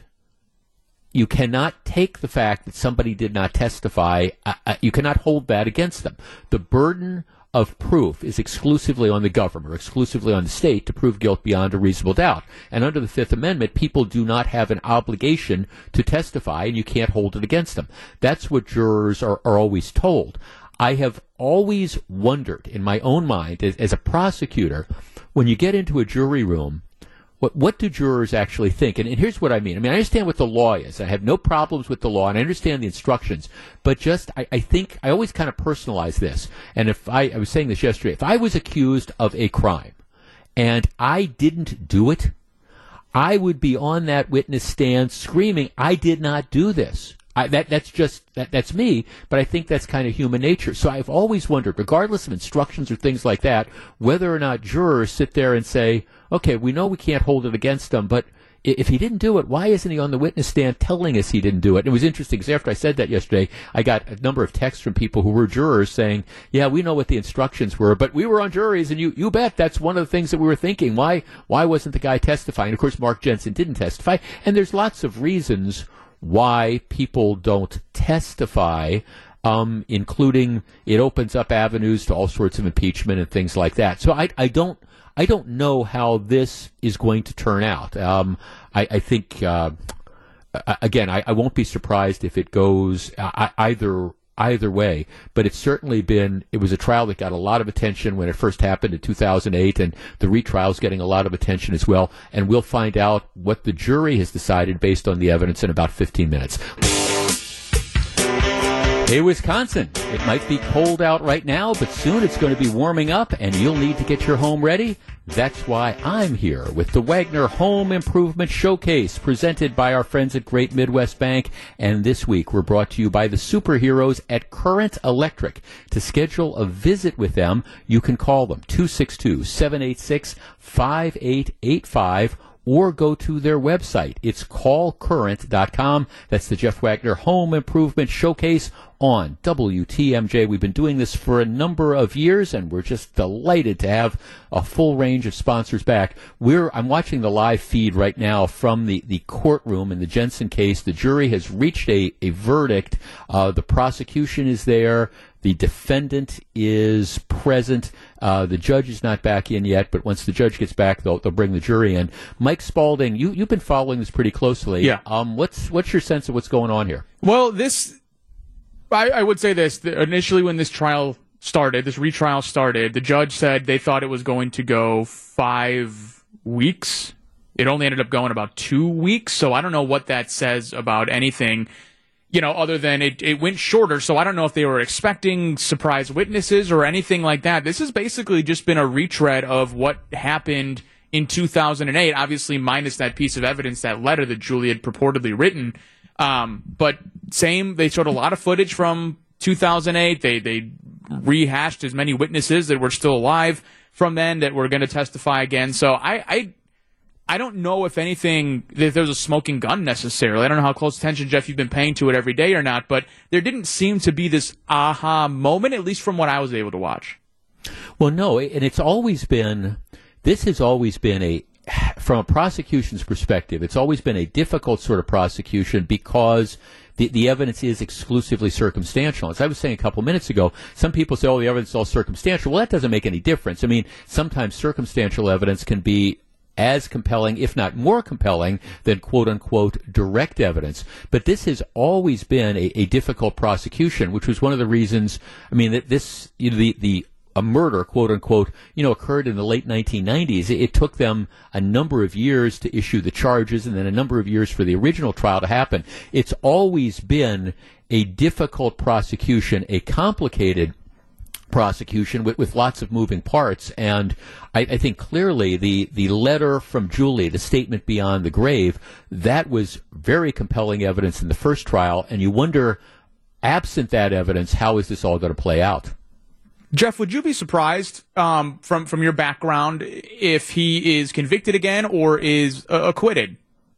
you cannot take the fact that somebody did not testify, uh, uh, you cannot hold that against them. The burden of proof is exclusively on the government, or exclusively on the state, to prove guilt beyond a reasonable doubt. And under the Fifth Amendment, people do not have an obligation to testify, and you can't hold it against them. That's what jurors are, are always told. I have always wondered, in my own mind, as, as a prosecutor, when you get into a jury room, What, what do jurors actually think? And, and here's what I mean. I mean, I understand what the law is. I have no problems with the law, and I understand the instructions. But just, I, I think, I always kind of personalize this. And if I, I was saying this yesterday, if I was accused of a crime, and I didn't do it, I would be on that witness stand screaming, I did not do this. I, that that's just that that's me, but I think that's kind of human nature. So I've always wondered, regardless of instructions or things like that, whether or not jurors sit there and say, "Okay, we know we can't hold it against him, but if he didn't do it, why isn't he on the witness stand telling us he didn't do it?" And it was interesting because after I said that yesterday, I got a number of texts from people who were jurors saying, "Yeah, we know what the instructions were, but we were on juries, and you you bet that's one of the things that we were thinking. Why why wasn't the guy testifying?" Of course, Mark Jensen didn't testify, and there's lots of reasons why people don't testify, um, including it opens up avenues to all sorts of impeachment and things like that. So I, I don't, I don't know how this is going to turn out. Um, I, I think, uh, again, I, I won't be surprised if it goes uh, either either way, but it's certainly been, it was a trial that got a lot of attention when it first happened in two thousand eight, and the retrial is getting a lot of attention as well, and we'll find out what the jury has decided based on the evidence in about fifteen minutes. Hey, Wisconsin, it might be cold out right now, but soon it's going to be warming up, and you'll need to get your home ready. That's why I'm here with the Wagner Home Improvement Showcase, presented by our friends at Great Midwest Bank. And this week, we're brought to you by the superheroes at Current Electric. To schedule a visit with them, you can call them two six two, seven eight six, five eight eight five, or go to their website. It's call current dot com. That's the Jeff Wagner Home Improvement Showcase on W T M J. We've been doing this for a number of years, and we're just delighted to have a full range of sponsors back. We're I'm watching the live feed right now from the, the courtroom in the Jensen case. The jury has reached a, a verdict. Uh, the prosecution is there. The defendant is present. Uh, the judge is not back in yet, but once the judge gets back, they'll, they'll bring the jury in. Mike Spalding, you, you've been following this pretty closely. Yeah. Um, what's what's your sense of what's going on here? Well, this, I, I would say this. Initially, when this trial started, this retrial started, the judge said they thought it was going to go five weeks. It only ended up going about two weeks, so I don't know what that says about anything, you know, other than it, it went shorter, so I don't know if they were expecting surprise witnesses or anything like that. This has basically just been a retread of what happened in two thousand eight, obviously minus that piece of evidence, that letter that Julie had purportedly written. Um, but same, they showed a lot of footage from two thousand eight. They, they rehashed as many witnesses that were still alive from then that were going to testify again. So I... I I don't know if anything, if there's a smoking gun necessarily. I don't know how close attention, Jeff, you've been paying to it every day or not, but there didn't seem to be this aha moment, at least from what I was able to watch. Well, no, and it's always been, this has always been a, from a prosecution's perspective, it's always been a difficult sort of prosecution because the, the evidence is exclusively circumstantial. As I was saying a couple minutes ago, some people say, oh, the evidence is all circumstantial. Well, that doesn't make any difference. I mean, sometimes circumstantial evidence can be as compelling, if not more compelling, than quote-unquote direct evidence. But this has always been a, a difficult prosecution, which was one of the reasons, I mean, that this, you know, the, the a murder, quote unquote, you know, occurred in the late nineteen nineties. It, it took them a number of years to issue the charges and then a number of years for the original trial to happen. It's always been a difficult prosecution, a complicated prosecution with, with lots of moving parts. And I, I think clearly the, the letter from Julie, the statement beyond the grave, that was very compelling evidence in the first trial. And you wonder, absent that evidence, how is this all going to play out? Jeff, would you be surprised um, from, from your background if he is convicted again or is uh, acquitted?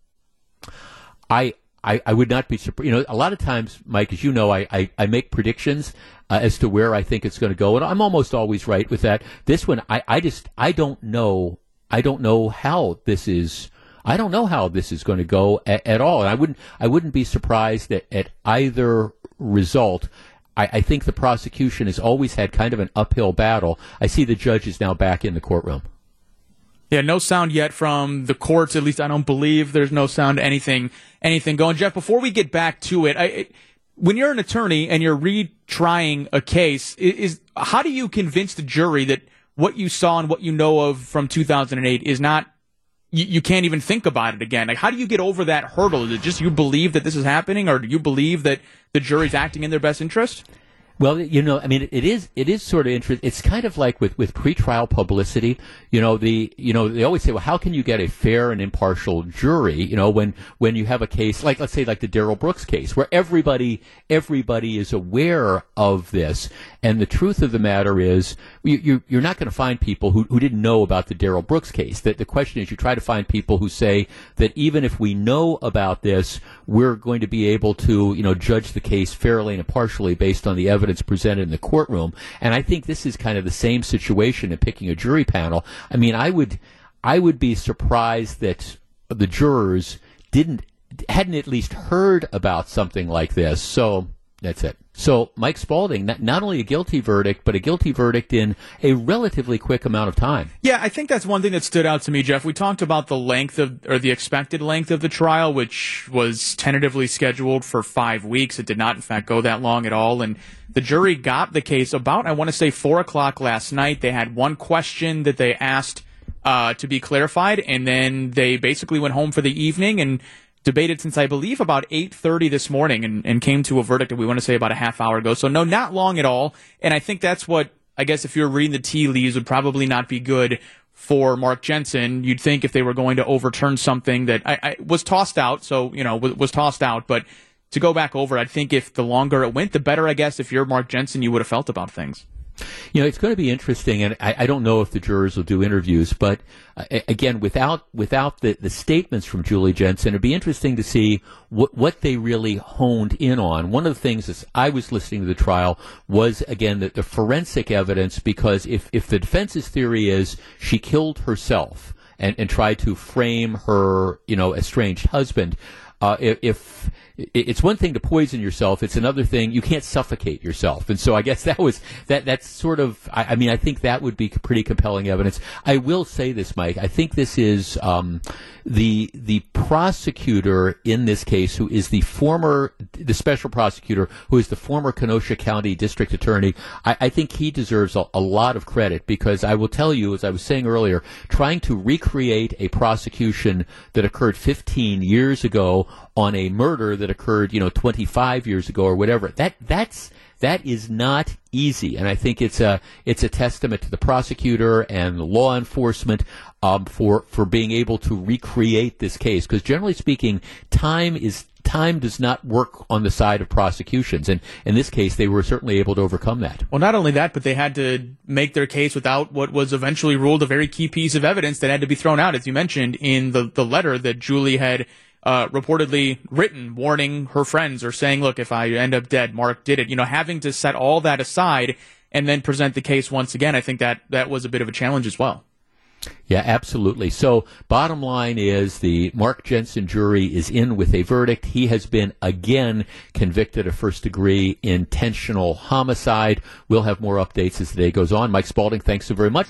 I, I I would not be surprised. You know, a lot of times, Mike, as you know, I, I, I make predictions uh, as to where I think it's going to go, and I'm almost always right with that. This one, I, I just I don't know. I don't know how this is. I don't know how this is going to go at, at all, and I wouldn't I wouldn't be surprised at, at either result. I, I think the prosecution has always had kind of an uphill battle. I see the judge is now back in the courtroom. Yeah, no sound yet from the courts. At least I don't believe there's no sound, anything, anything going. Jeff, before we get back to it, I, it when you're an attorney and you're retrying a case, is, is how do you convince the jury that what you saw and what you know of from two thousand eight is not, you, you can't even think about it again? Like, how do you get over that hurdle? Is it just you believe that this is happening, or do you believe that the jury's acting in their best interest? Well, you know, I mean, it is it is sort of interesting. It's kind of like with, with pretrial publicity. You know, the you know they always say, well, how can you get a fair and impartial jury? You know, when when you have a case like, let's say, like the Darrell Brooks case, where everybody everybody is aware of this, and the truth of the matter is, you, you you're not going to find people who who didn't know about the Darrell Brooks case. That the question is, you try to find people who say that even if we know about this, we're going to be able to you know judge the case fairly and impartially based on the evidence presented in the courtroom. And I think this is kind of the same situation in picking a jury panel. I mean, I would, I would be surprised that the jurors didn't, hadn't at least heard about something like this. So that's it. So Mike Spaulding, not, not only a guilty verdict, but a guilty verdict in a relatively quick amount of time. Yeah, I think that's one thing that stood out to me, Jeff. We talked about the length of, or the expected length of the trial, which was tentatively scheduled for five weeks. It did not, in fact, go that long at all. And the jury got the case about, I want to say, four o'clock last night. They had one question that they asked uh, to be clarified, and then they basically went home for the evening and debated since, I believe, about eight thirty this morning and, and came to a verdict that we want to say about a half hour ago. So, no, not long at all. And I think that's what, I guess, if you're reading the tea leaves, would probably not be good for Mark Jensen. You'd think if they were going to overturn something that I, I was tossed out, so, you know, was, was tossed out. But to go back over, I think if the longer it went, the better, I guess, if you're Mark Jensen, you would have felt about things. You know, it's going to be interesting, and I, I don't know if the jurors will do interviews, but uh, again, without without the, the statements from Julie Jensen, it'd be interesting to see what what they really honed in on. One of the things as I was listening to the trial was, again, the, the forensic evidence, because if, if the defense's theory is she killed herself and, and tried to frame her, you know, estranged husband, uh, if, if it's one thing to poison yourself, it's another thing, you can't suffocate yourself. And so I guess that was, that that's sort of, I, I mean, I think that would be pretty compelling evidence. I will say this, Mike, I think this is um, the the prosecutor in this case, who is the former, the special prosecutor, who is the former Kenosha County District Attorney. I, I think he deserves a, a lot of credit, because I will tell you, as I was saying earlier, trying to recreate a prosecution that occurred fifteen years ago on a murder that occurred, you know, twenty-five years ago or whatever. That that's that is not easy, and I think it's a it's a testament to the prosecutor and law enforcement um, for for being able to recreate this case. Because generally speaking, time is time does not work on the side of prosecutions, and in this case, they were certainly able to overcome that. Well, not only that, but they had to make their case without what was eventually ruled a very key piece of evidence that had to be thrown out, as you mentioned, in the the letter that Julie had Uh, reportedly written, warning her friends or saying, look, if I end up dead, Mark did it. You know, having to set all that aside and then present the case once again, I think that that was a bit of a challenge as well. Yeah, absolutely. So bottom line is the Mark Jensen jury is in with a verdict. He has been again convicted of first-degree intentional homicide. We'll have more updates as the day goes on. Mike Spaulding, thanks so very much.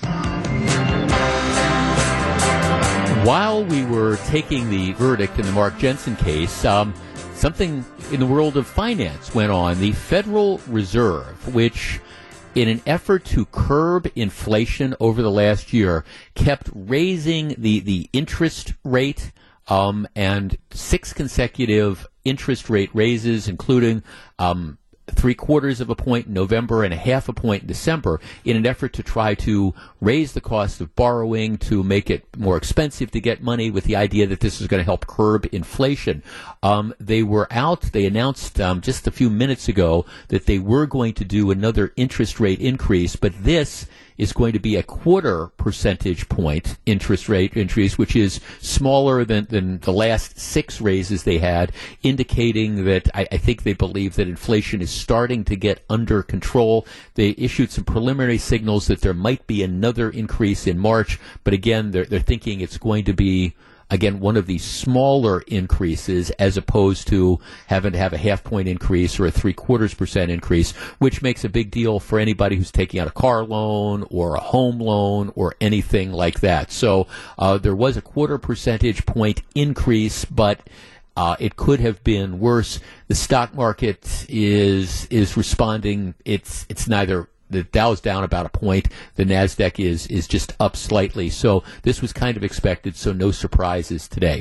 While we were taking the verdict in the Mark Jensen case, um, something in the world of finance went on. The Federal Reserve, which in an effort to curb inflation over the last year, kept raising the, the interest rate, um, and six consecutive interest rate raises, including um, three quarters of a point in November and a half a point in December, in an effort to try to raise the cost of borrowing, to make it more expensive to get money, with the idea that this is going to help curb inflation. Um, they were out, they announced um, just a few minutes ago that they were going to do another interest rate increase, but this is going to be a quarter percentage point interest rate increase, which is smaller than, than the last six raises they had, indicating that I, I think they believe that inflation is starting to get under control. They issued some preliminary signals that there might be another increase in March, but again, they're, they're thinking it's going to be, again, one of these smaller increases as opposed to having to have a half point increase or a three quarters percent increase, which makes a big deal for anybody who's taking out a car loan or a home loan or anything like that. So uh, there was a quarter percentage point increase, but uh, it could have been worse. The stock market is is responding. It's it's neither. The Dow's down about a point. The NASDAQ is is just up slightly. So this was kind of expected, so no surprises today.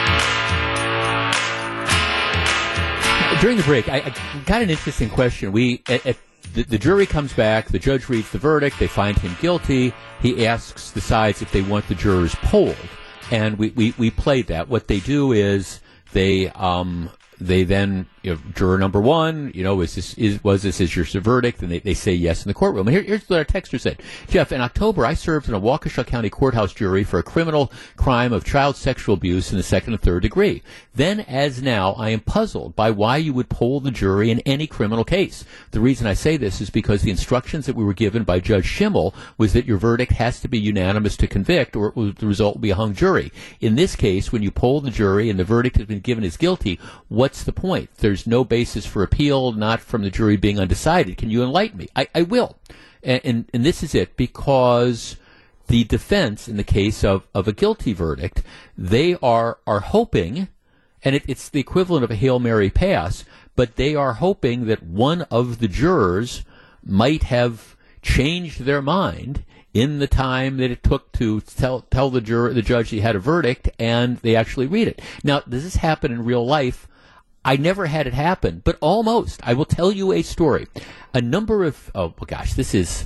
During the break, I, I got an interesting question. We at, at the, the jury comes back, the judge reads the verdict, they find him guilty. He asks, decides if they want the jurors polled. And we, we, we played that. What they do is they um They then, you know, juror number one, you know, is this is was this is your verdict? And they, they say yes in the courtroom. And here, here's what our texter said. Jeff, in October, I served in a Waukesha County courthouse jury for a criminal crime of child sexual abuse in the second and third degree. Then, as now, I am puzzled by why you would poll the jury in any criminal case. The reason I say this is because the instructions that we were given by Judge Schimmel was that your verdict has to be unanimous to convict, or it will, the result will be a hung jury. In this case, when you poll the jury and the verdict has been given as guilty, what's the point? There's no basis for appeal, not from the jury being undecided. Can you enlighten me? I, I will. And, and, and this is it, because the defense, in the case of, of a guilty verdict, they are, are hoping, and it, it's the equivalent of a Hail Mary pass, but they are hoping that one of the jurors might have changed their mind in the time that it took to tell tell the juror, the judge he had a verdict, and they actually read it. Now, does this happen in real life? I never had it happen, but almost. I will tell you a story. A number of, oh gosh, this is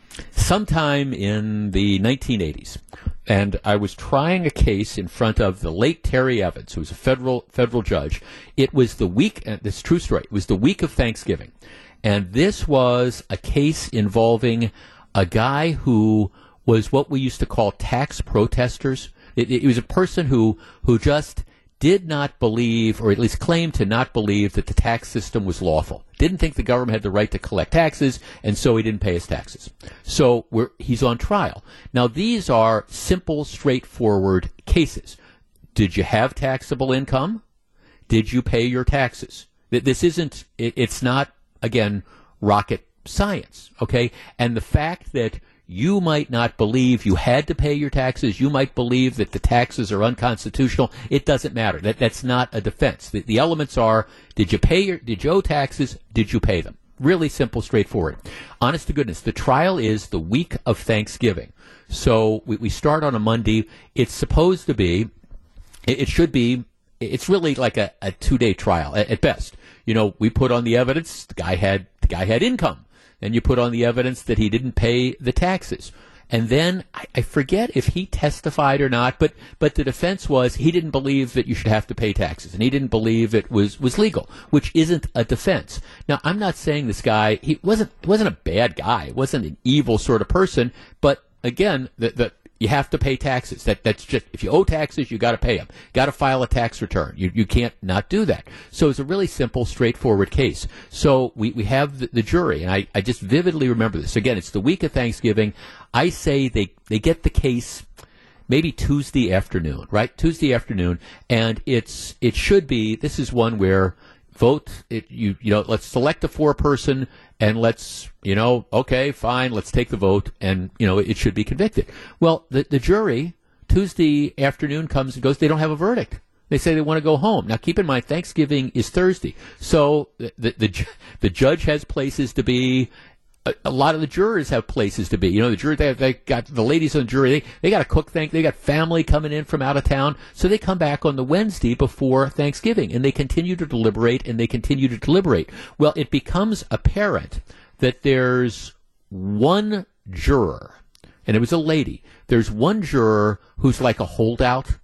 sometime in the nineteen eighties, and I was trying a case in front of the late Terry Evans, who was a federal federal judge. It was the week, and this is a true story, it was the week of Thanksgiving, and this was a case involving a guy who was what we used to call tax protesters. It, it was a person who who just did not believe, or at least claimed to not believe, that the tax system was lawful. Didn't think the government had the right to collect taxes, and so he didn't pay his taxes. So we're, he's on trial. Now, these are simple, straightforward cases. Did you have taxable income? Did you pay your taxes? This isn't, it, it's not, again, rocket science, okay? And the fact that you might not believe you had to pay your taxes, you might believe that the taxes are unconstitutional, it doesn't matter. That that's not a defense. The, the elements are, did you pay your, did you owe taxes, did you pay them? Really simple, straightforward. Honest to goodness, the trial is the week of Thanksgiving. So we, we start on a Monday. It's supposed to be, it, it should be, it's really like a, a two-day trial at, at best. You know, we put on the evidence, the guy had, the guy had income. Then you put on the evidence that he didn't pay the taxes. And then, I, I forget if he testified or not, but, but the defense was he didn't believe that you should have to pay taxes, and he didn't believe it was, was legal, which isn't a defense. Now, I'm not saying this guy, he wasn't, wasn't a bad guy, wasn't an evil sort of person, but again, the, the, you have to pay taxes. That that's just, if you owe taxes, you got to pay them. Got to file a tax return. You you can't not do that. So it's a really simple, straightforward case. So we, we have the, the jury, and I, I just vividly remember this. Again, it's the week of Thanksgiving. I say they, they get the case maybe Tuesday afternoon, right? Tuesday afternoon, and it's it should be, this is one where vote, it, you you know, let's select a four-person, and let's, you know, okay, fine, let's take the vote, and, you know, it should be convicted. Well, the, the jury, Tuesday afternoon comes and goes, they don't have a verdict. They say they want to go home. Now, keep in mind, Thanksgiving is Thursday. So the, the, the, the judge has places to be. a, a lot of the jurors have places to be. You know, the jury, they, they got the ladies on the jury, they, they got to cook things, they got family coming in from out of town, so they come back on the Wednesday before Thanksgiving, and they continue to deliberate, and they continue to deliberate. Well, it becomes apparent that there's one juror, and it was a lady, there's one juror who's like a holdout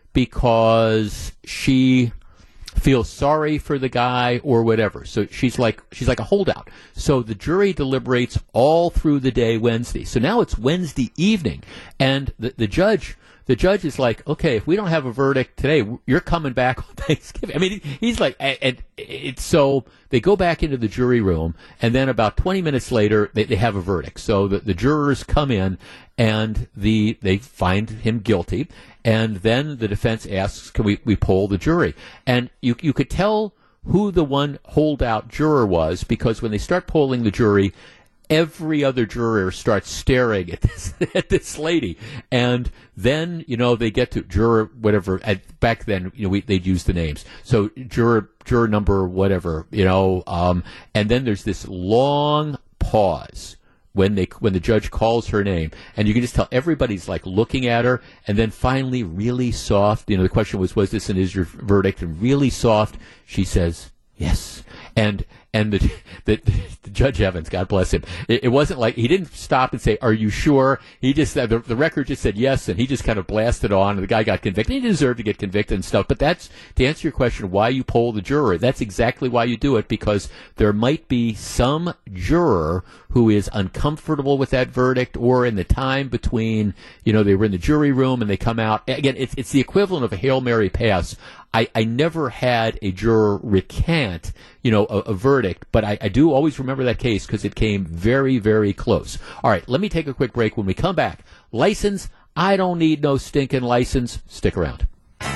because she feels sorry for the guy or whatever. So she's like she's like a holdout. So the jury deliberates all through the day Wednesday. So now it's Wednesday evening, and the, the judge the judge is like, okay, if we don't have a verdict today, you're coming back on Thanksgiving. I mean, he's like, and, and it's so they go back into the jury room, and then about twenty minutes later, they, they have a verdict. So the, the jurors come in, and the they find him guilty, and then the defense asks, can we, we poll the jury? And you you could tell who the one holdout juror was, because when they start polling the jury, every other juror starts staring at this at this lady, and then you know they get to juror whatever. At, back then, you know, we, they'd use the names. So juror juror number whatever, you know, um, and then there's this long pause when they when the judge calls her name, and you can just tell everybody's like looking at her, and then finally, really soft. You know, the question was, was this an is your verdict? And really soft, she says yes, and. And the, the, the Judge Evans, God bless him, it, it wasn't like, he didn't stop and say, are you sure? He just said, the, the record just said yes, and he just kind of blasted on, and the guy got convicted. He deserved to get convicted and stuff. But that's, to answer your question, why you poll the juror, that's exactly why you do it, because there might be some juror who is uncomfortable with that verdict, or in the time between, you know, they were in the jury room and they come out. Again, it's, it's the equivalent of a Hail Mary pass. I, I never had a juror recant, you know, a, a verdict, but I, I do always remember that case because it came very, very close. All right, let me take a quick break. When we come back, license, I don't need no stinking license. Stick around. We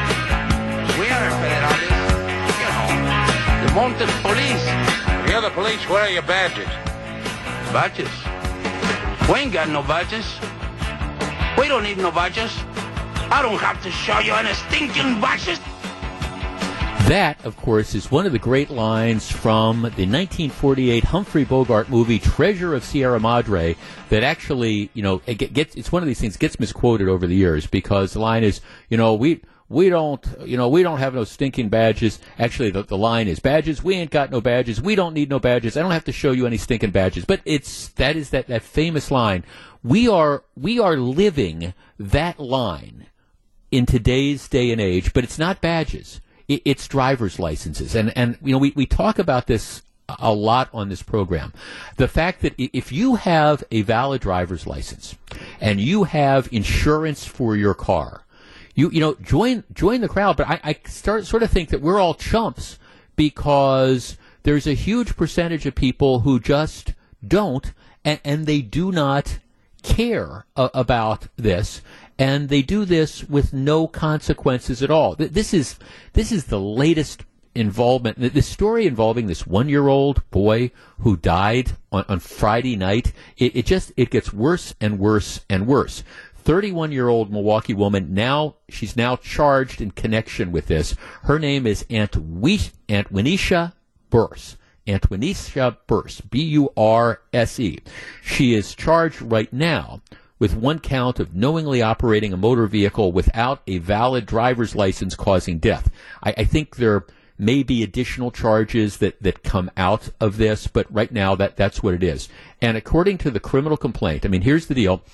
are federales. You know, the mounted police. The other police, where are your badges? Badges? We ain't got no badges. We don't need no badges. I don't have to show you any stinking badges. That, of course, is one of the great lines from the nineteen forty-eight Humphrey Bogart movie Treasure of Sierra Madre that actually, you know, it gets, it's one of these things that gets misquoted over the years, because the line is, you know, we we don't, you know, we don't have no stinking badges. Actually, the, the line is, badges, we ain't got no badges. We don't need no badges. I don't have to show you any stinking badges. But it's, that is that, that famous line. We are, we are living that line in today's day and age, but it's not badges. It's driver's licenses. And, and you know, we, we talk about this a lot on this program. The fact that if you have a valid driver's license and you have insurance for your car, you you know, join join the crowd. But I, I start sort of think that we're all chumps, because there's a huge percentage of people who just don't, and, and they do not care uh, about this. And they do this with no consequences at all. This is this is the latest involvement. This story involving this one-year-old boy who died on, on Friday night. It, it just it gets worse and worse and worse. thirty-one-year-old Milwaukee woman. Now she's now charged in connection with this. Her name is Antwanisha Burse. Antwanisha Burse. B U R S E. She is charged right now with one count of knowingly operating a motor vehicle without a valid driver's license causing death. I, I think there may be additional charges that, that come out of this, but right now that, that's what it is. And according to the criminal complaint, I mean, here's the deal.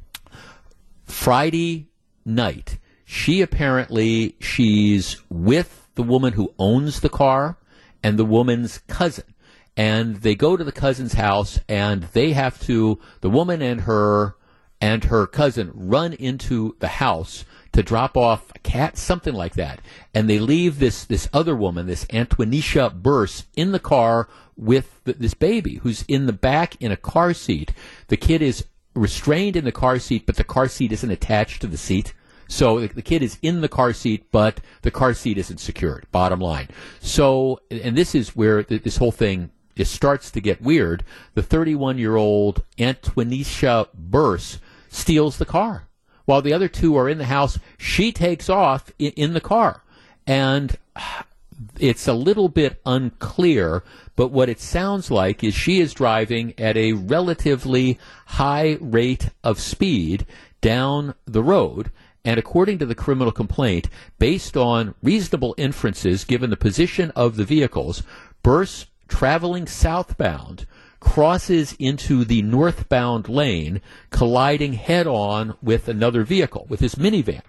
Friday night, she apparently, she's with the woman who owns the car and the woman's cousin. And they go to the cousin's house, and they have to, the woman and her and her cousin run into the house to drop off a cat, something like that. And they leave this, this other woman, this Antwanisha Burse, in the car with the, this baby who's in the back in a car seat. The kid is restrained in the car seat, but the car seat isn't attached to the seat. So the, the kid is in the car seat, but the car seat isn't secured, bottom line. So, and this is where th- this whole thing it starts to get weird. The thirty-one-year-old Antwanisha Burse steals the car. While the other two are in the house, she takes off in, in the car. And it's a little bit unclear, but what it sounds like is she is driving at a relatively high rate of speed down the road. And according to the criminal complaint, based on reasonable inferences given the position of the vehicles, Burse, traveling southbound, crosses into the northbound lane, colliding head-on with another vehicle, with this minivan.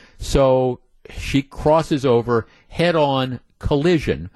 So she crosses over, head-on collision.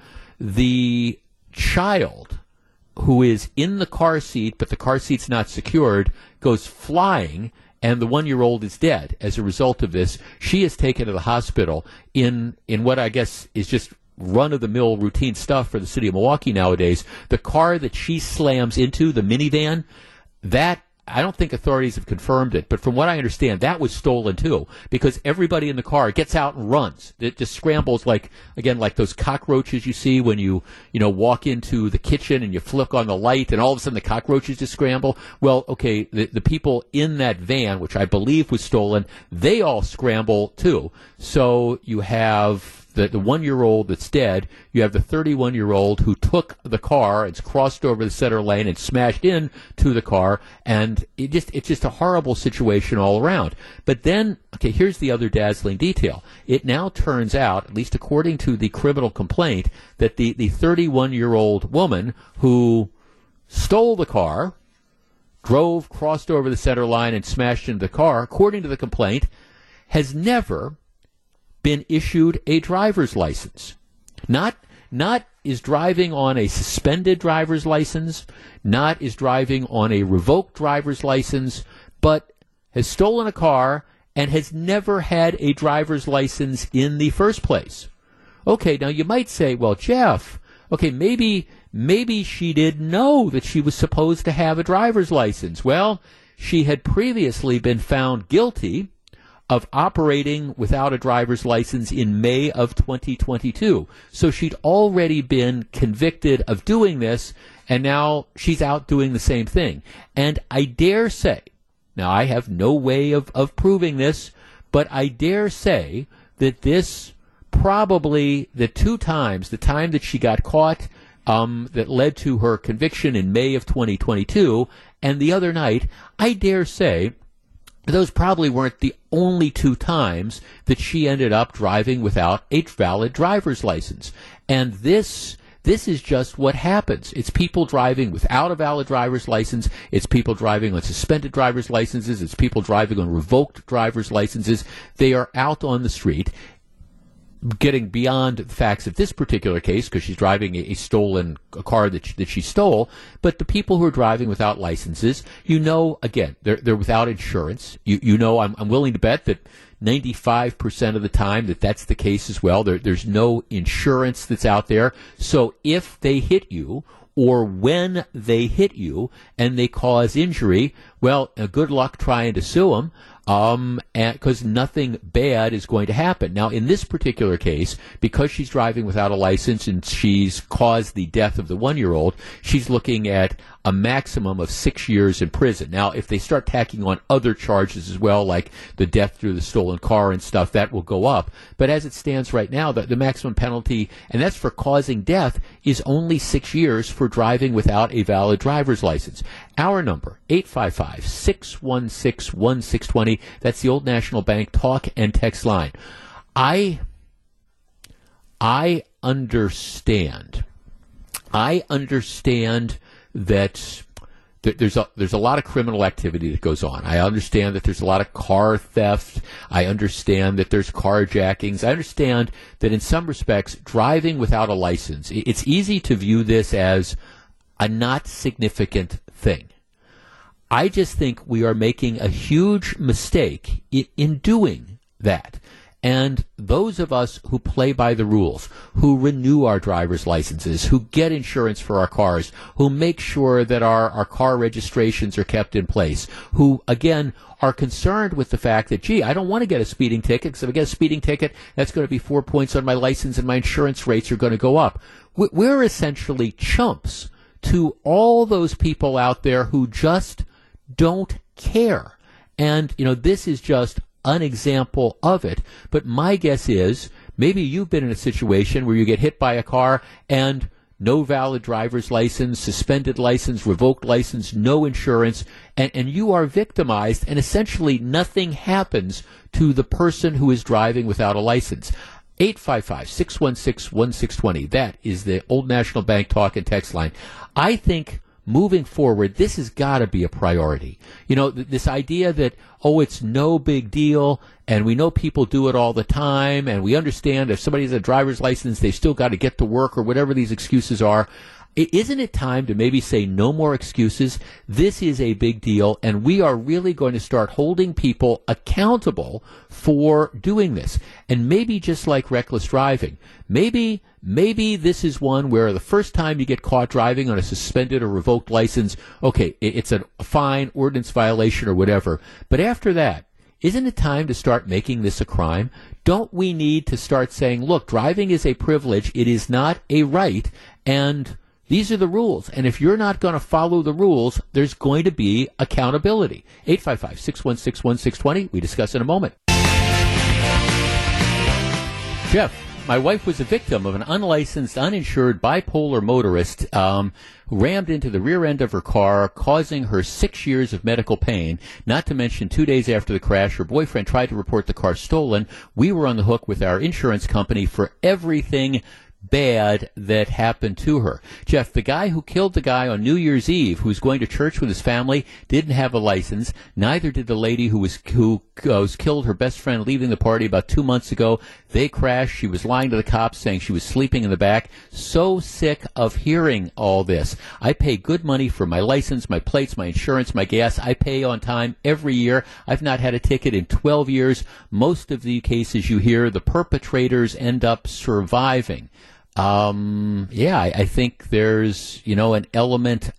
The child, who is in the car seat, but the car seat's not secured, goes flying, and the one-year-old is dead as a result of this. She is taken to the hospital in in what I guess is just run-of-the-mill routine stuff for the city of Milwaukee nowadays. The car that she slams into, the minivan, that, I don't think authorities have confirmed it, but from what I understand, that was stolen too, because everybody in the car gets out and runs. It just scrambles like, again, like those cockroaches you see when you, you know, walk into the kitchen and you flick on the light and all of a sudden the cockroaches just scramble. Well, okay, the, the people in that van, which I believe was stolen, they all scramble too. So you have the, the one-year-old that's dead, you have the thirty-one-year-old who took the car and crossed over the center lane and smashed into the car, and it just it's just a horrible situation all around. But then, okay, here's the other dazzling detail. It now turns out, at least according to the criminal complaint, that the, the thirty-one-year-old woman who stole the car, drove, crossed over the center line, and smashed into the car, according to the complaint, has never been issued a driver's license. Not not is driving on a suspended driver's license, not is driving on a revoked driver's license, but has stolen a car and has never had a driver's license in the first place. Okay, now you might say, well, Jeff, okay, maybe maybe she didn't know that she was supposed to have a driver's license. Well, she had previously been found guilty of operating without a driver's license in May of twenty twenty-two. So she'd already been convicted of doing this, and now she's out doing the same thing. And I dare say, now I have no way of, of proving this, but I dare say that this probably, the two times, the time that she got caught, um, that led to her conviction in May of twenty twenty-two, and the other night, I dare say those probably weren't the only two times that she ended up driving without a valid driver's license. And this this is just what happens. It's people driving without a valid driver's license. It's people driving on suspended driver's licenses. It's people driving on revoked driver's licenses. They are out on the street. Getting beyond the facts of this particular case, because she's driving a, a stolen a car that she, that she stole, but the people who are driving without licenses, you know, again, they're they're without insurance. You you know, I'm I'm willing to bet that ninety-five percent of the time that that's the case as well. There there's no insurance that's out there. So if they hit you, or when they hit you and they cause injury, well, uh, good luck trying to sue them. Um, because nothing bad is going to happen. Now, in this particular case, because she's driving without a license and she's caused the death of the one-year-old, she's looking at a maximum of six years in prison. Now, if they start tacking on other charges as well, like the death through the stolen car and stuff, that will go up. But as it stands right now, the, the maximum penalty, and that's for causing death, is only six years for driving without a valid driver's license. Our number, eight five five, six one six, one six two zero. That's the Old National Bank talk and text line. I, I understand. I understand that th- there's a there's a lot of criminal activity that goes on. I understand that there's a lot of car theft. I understand that there's carjackings. I understand that in some respects, driving without a license, it's easy to view this as a not significant thing. I just think we are making a huge mistake in, in doing that. And those of us who play by the rules, who renew our driver's licenses, who get insurance for our cars, who make sure that our, our car registrations are kept in place, who, again, are concerned with the fact that, gee, I don't want to get a speeding ticket, because if I get a speeding ticket, that's going to be four points on my license and my insurance rates are going to go up. We're essentially chumps to all those people out there who just don't care. And, you know, this is just an example of it. But my guess is maybe you've been in a situation where you get hit by a car and no valid driver's license, suspended license, revoked license, no insurance, and, and you are victimized, and essentially nothing happens to the person who is driving without a license. eight five five, six one six, one six two zero. That is the Old National Bank talk and text line. I think moving forward, this has got to be a priority. You know, th- this idea that, oh, it's no big deal, and we know people do it all the time, and we understand if somebody has a driver's license, they've still got to get to work, or whatever these excuses are. Isn't it time to maybe say no more excuses? This is a big deal, and we are really going to start holding people accountable for doing this. And maybe just like reckless driving, maybe maybe this is one where the first time you get caught driving on a suspended or revoked license, okay, it's a fine, ordinance violation or whatever. But after that, isn't it time to start making this a crime? Don't we need to start saying, look, driving is a privilege, it is not a right, and these are the rules, and if you're not going to follow the rules, there's going to be accountability. eight five five, six one six, one six two zero. We discuss in a moment. Jeff, my wife was a victim of an unlicensed, uninsured, bipolar motorist um, who rammed into the rear end of her car, causing her six years of medical pain. Not to mention, two days after the crash, her boyfriend tried to report the car stolen. We were on the hook with our insurance company for everything bad that happened to her. Jeff, the guy who killed the guy on New Year's Eve, who's going to church with his family, didn't have a license. Neither did the lady who was who uh, was killed, her best friend, leaving the party about two months ago. They crashed. She was lying to the cops, saying she was sleeping in the back. So sick of hearing all this. I pay good money for my license, my plates, my insurance, my gas. I pay on time every year. I've not had a ticket in twelve years. Most of the cases you hear, the perpetrators end up surviving. Um, yeah, I, I think there's, you know, an element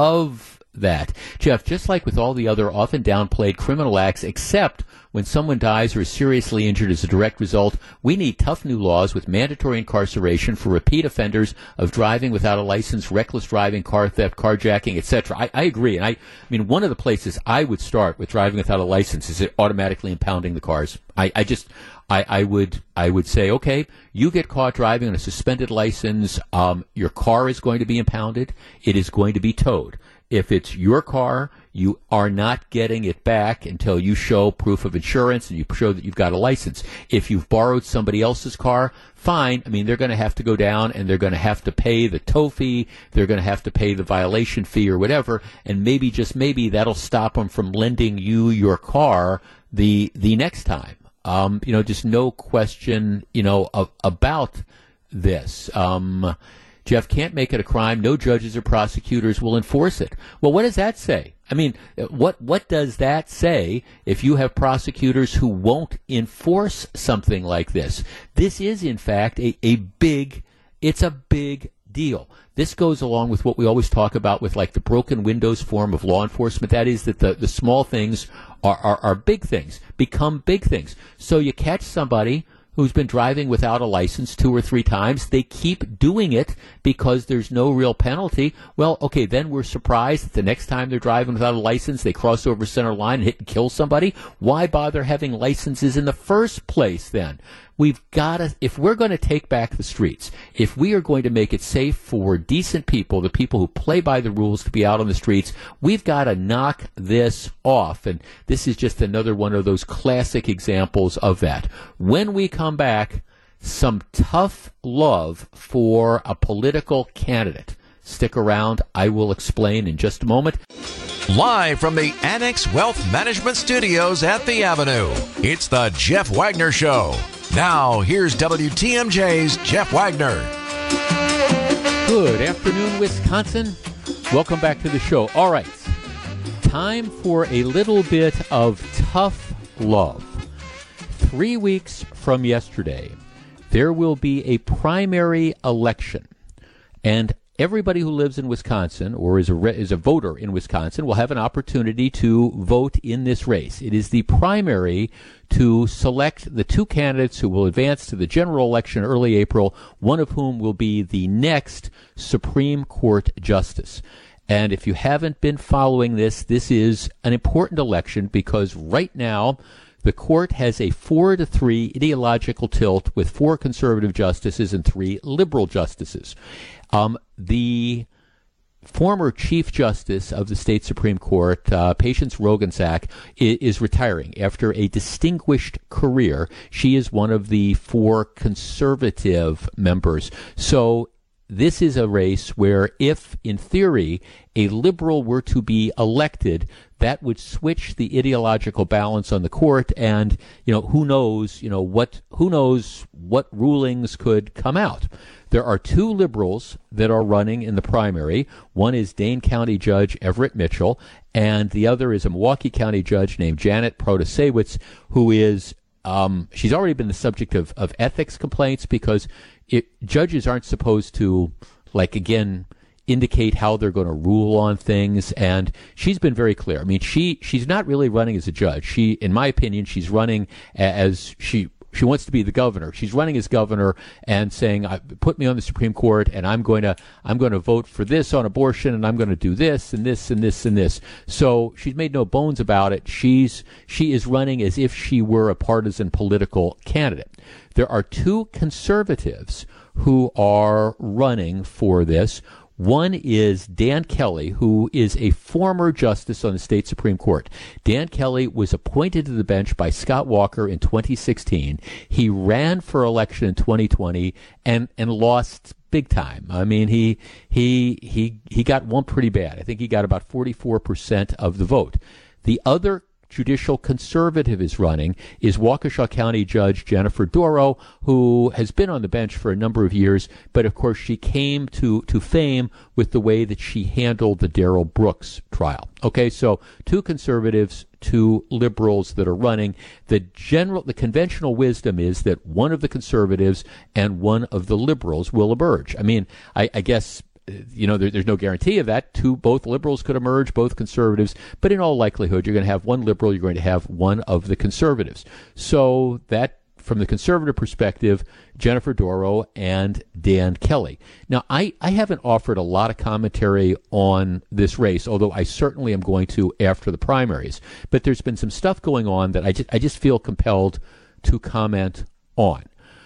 of that. Jeff, just like with all the other often downplayed criminal acts, except when someone dies or is seriously injured as a direct result, we need tough new laws with mandatory incarceration for repeat offenders of driving without a license, reckless driving, car theft, carjacking, et cetera. I, I agree. And I, I mean, one of the places I would start with driving without a license is automatically impounding the cars. I, I just... I, I would I would say, okay, you get caught driving on a suspended license, um, your car is going to be impounded, it is going to be towed. If it's your car, you are not getting it back until you show proof of insurance and you show that you've got a license. If you've borrowed somebody else's car, fine. I mean, they're going to have to go down and they're going to have to pay the tow fee, they're going to have to pay the violation fee or whatever, and maybe, just maybe, that'll stop them from lending you your car the the next time. Um, you know, just no question, you know, of, about this. Um, Jeff, can't make it a crime. No judges or prosecutors will enforce it. Well, what does that say? I mean, what what does that say if you have prosecutors who won't enforce something like this? This is, in fact, a, a big, it's a big deal. This goes along with what we always talk about with, like, the broken windows form of law enforcement. That is that the, the small things are, are, are big things, become big things. So you catch somebody who's been driving without a license two or three times. They keep doing it because there's no real penalty. Well, okay, then we're surprised that the next time they're driving without a license, they cross over center line and hit and kill somebody. Why bother having licenses in the first place then? We've got to, if we're going to take back the streets, if we are going to make it safe for decent people, the people who play by the rules, to be out on the streets, we've got to knock this off. And this is just another one of those classic examples of that. When we come back, some tough love for a political candidate. Stick around. I will explain in just a moment. Live from the Annex Wealth Management Studios at the Avenue, it's the Jeff Wagner Show. Now, here's W T M J's Jeff Wagner. Good afternoon, Wisconsin. Welcome back to the show. All right, time for a little bit of tough love. Three weeks from yesterday, there will be a primary election, and everybody who lives in Wisconsin or is a re- is a voter in Wisconsin will have an opportunity to vote in this race. It is the primary to select the two candidates who will advance to the general election early April, one of whom will be the next Supreme Court justice. And if you haven't been following this, this is an important election because right now the court has a four to three ideological tilt with four conservative justices and three liberal justices. Um, the former Chief Justice of the state Supreme Court, uh, Patience Roggensack, is, is retiring after a distinguished career. She is one of the four conservative members. So this is a race where if, in theory, a liberal were to be elected, that would switch the ideological balance on the court, and you know who knows, you know what, who knows what rulings could come out. There are two liberals that are running in the primary. One is Dane County Judge Everett Mitchell, and the other is a Milwaukee County Judge named Janet Protasewicz, who is um, she's already been the subject of, of ethics complaints because it, judges aren't supposed to, like again, indicate how they're going to rule on things, and she's been very clear. I mean, she she's not really running as a judge. She, in my opinion, she's running as she she wants to be the governor. She's running as governor and saying, "Put me on the Supreme Court, and I'm going to I'm going to vote for this on abortion, and I'm going to do this and this and this and this." So she's made no bones about it. She's she is running as if she were a partisan political candidate. There are two conservatives who are running for this. One is Dan Kelly, who is a former justice on the state Supreme Court. Dan Kelly was appointed to the bench by Scott Walker in twenty sixteen. He ran for election in twenty twenty and, and lost big time. I mean, he he he he got one pretty bad. I think he got about forty-four percent of the vote. The other judicial conservative is running is Waukesha County Judge Jennifer Dorow, who has been on the bench for a number of years, but of course she came to, to fame with the way that she handled the Darrell Brooks trial. Okay, so two conservatives, two liberals that are running. The general, the conventional wisdom is that one of the conservatives and one of the liberals will emerge. I mean, I, I guess you know, there, there's no guarantee of that. Two, both liberals could emerge, both conservatives, but in all likelihood, you're going to have one liberal, you're going to have one of the conservatives. So that, from the conservative perspective, Jennifer Dorow and Dan Kelly. Now, I, I haven't offered a lot of commentary on this race, although I certainly am going to after the primaries. But there's been some stuff going on that I just, I just feel compelled to comment on.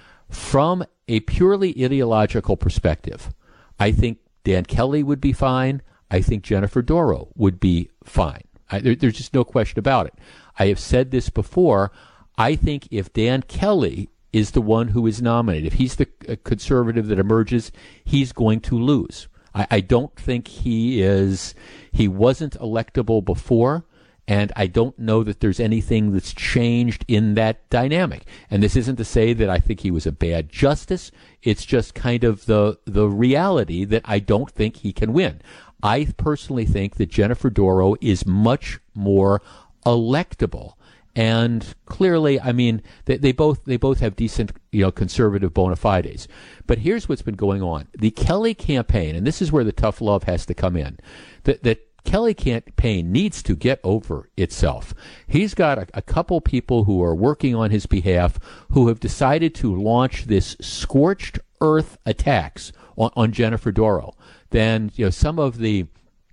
From a purely ideological perspective, I think Dan Kelly would be fine. I think Jennifer Dorow would be fine. I, there, there's just no question about it. I have said this before. I think if Dan Kelly is the one who is nominated, if he's the uh, conservative that emerges, he's going to lose. I, I don't think he is, he wasn't electable before, and I don't know that there's anything that's changed in that dynamic. And this isn't to say that I think he was a bad justice. It's just kind of the the reality that I don't think he can win. I personally think that Jennifer Dorow is much more electable. And clearly, I mean, they, they both they both have decent, you know, conservative bona fides. But here's what's been going on. The Kelly campaign, and this is where the tough love has to come in, that that Kelly campaign needs to get over itself. He's got a, a couple people who are working on his behalf who have decided to launch this scorched earth attacks on, on Jennifer Dorow. Then, you know, some of the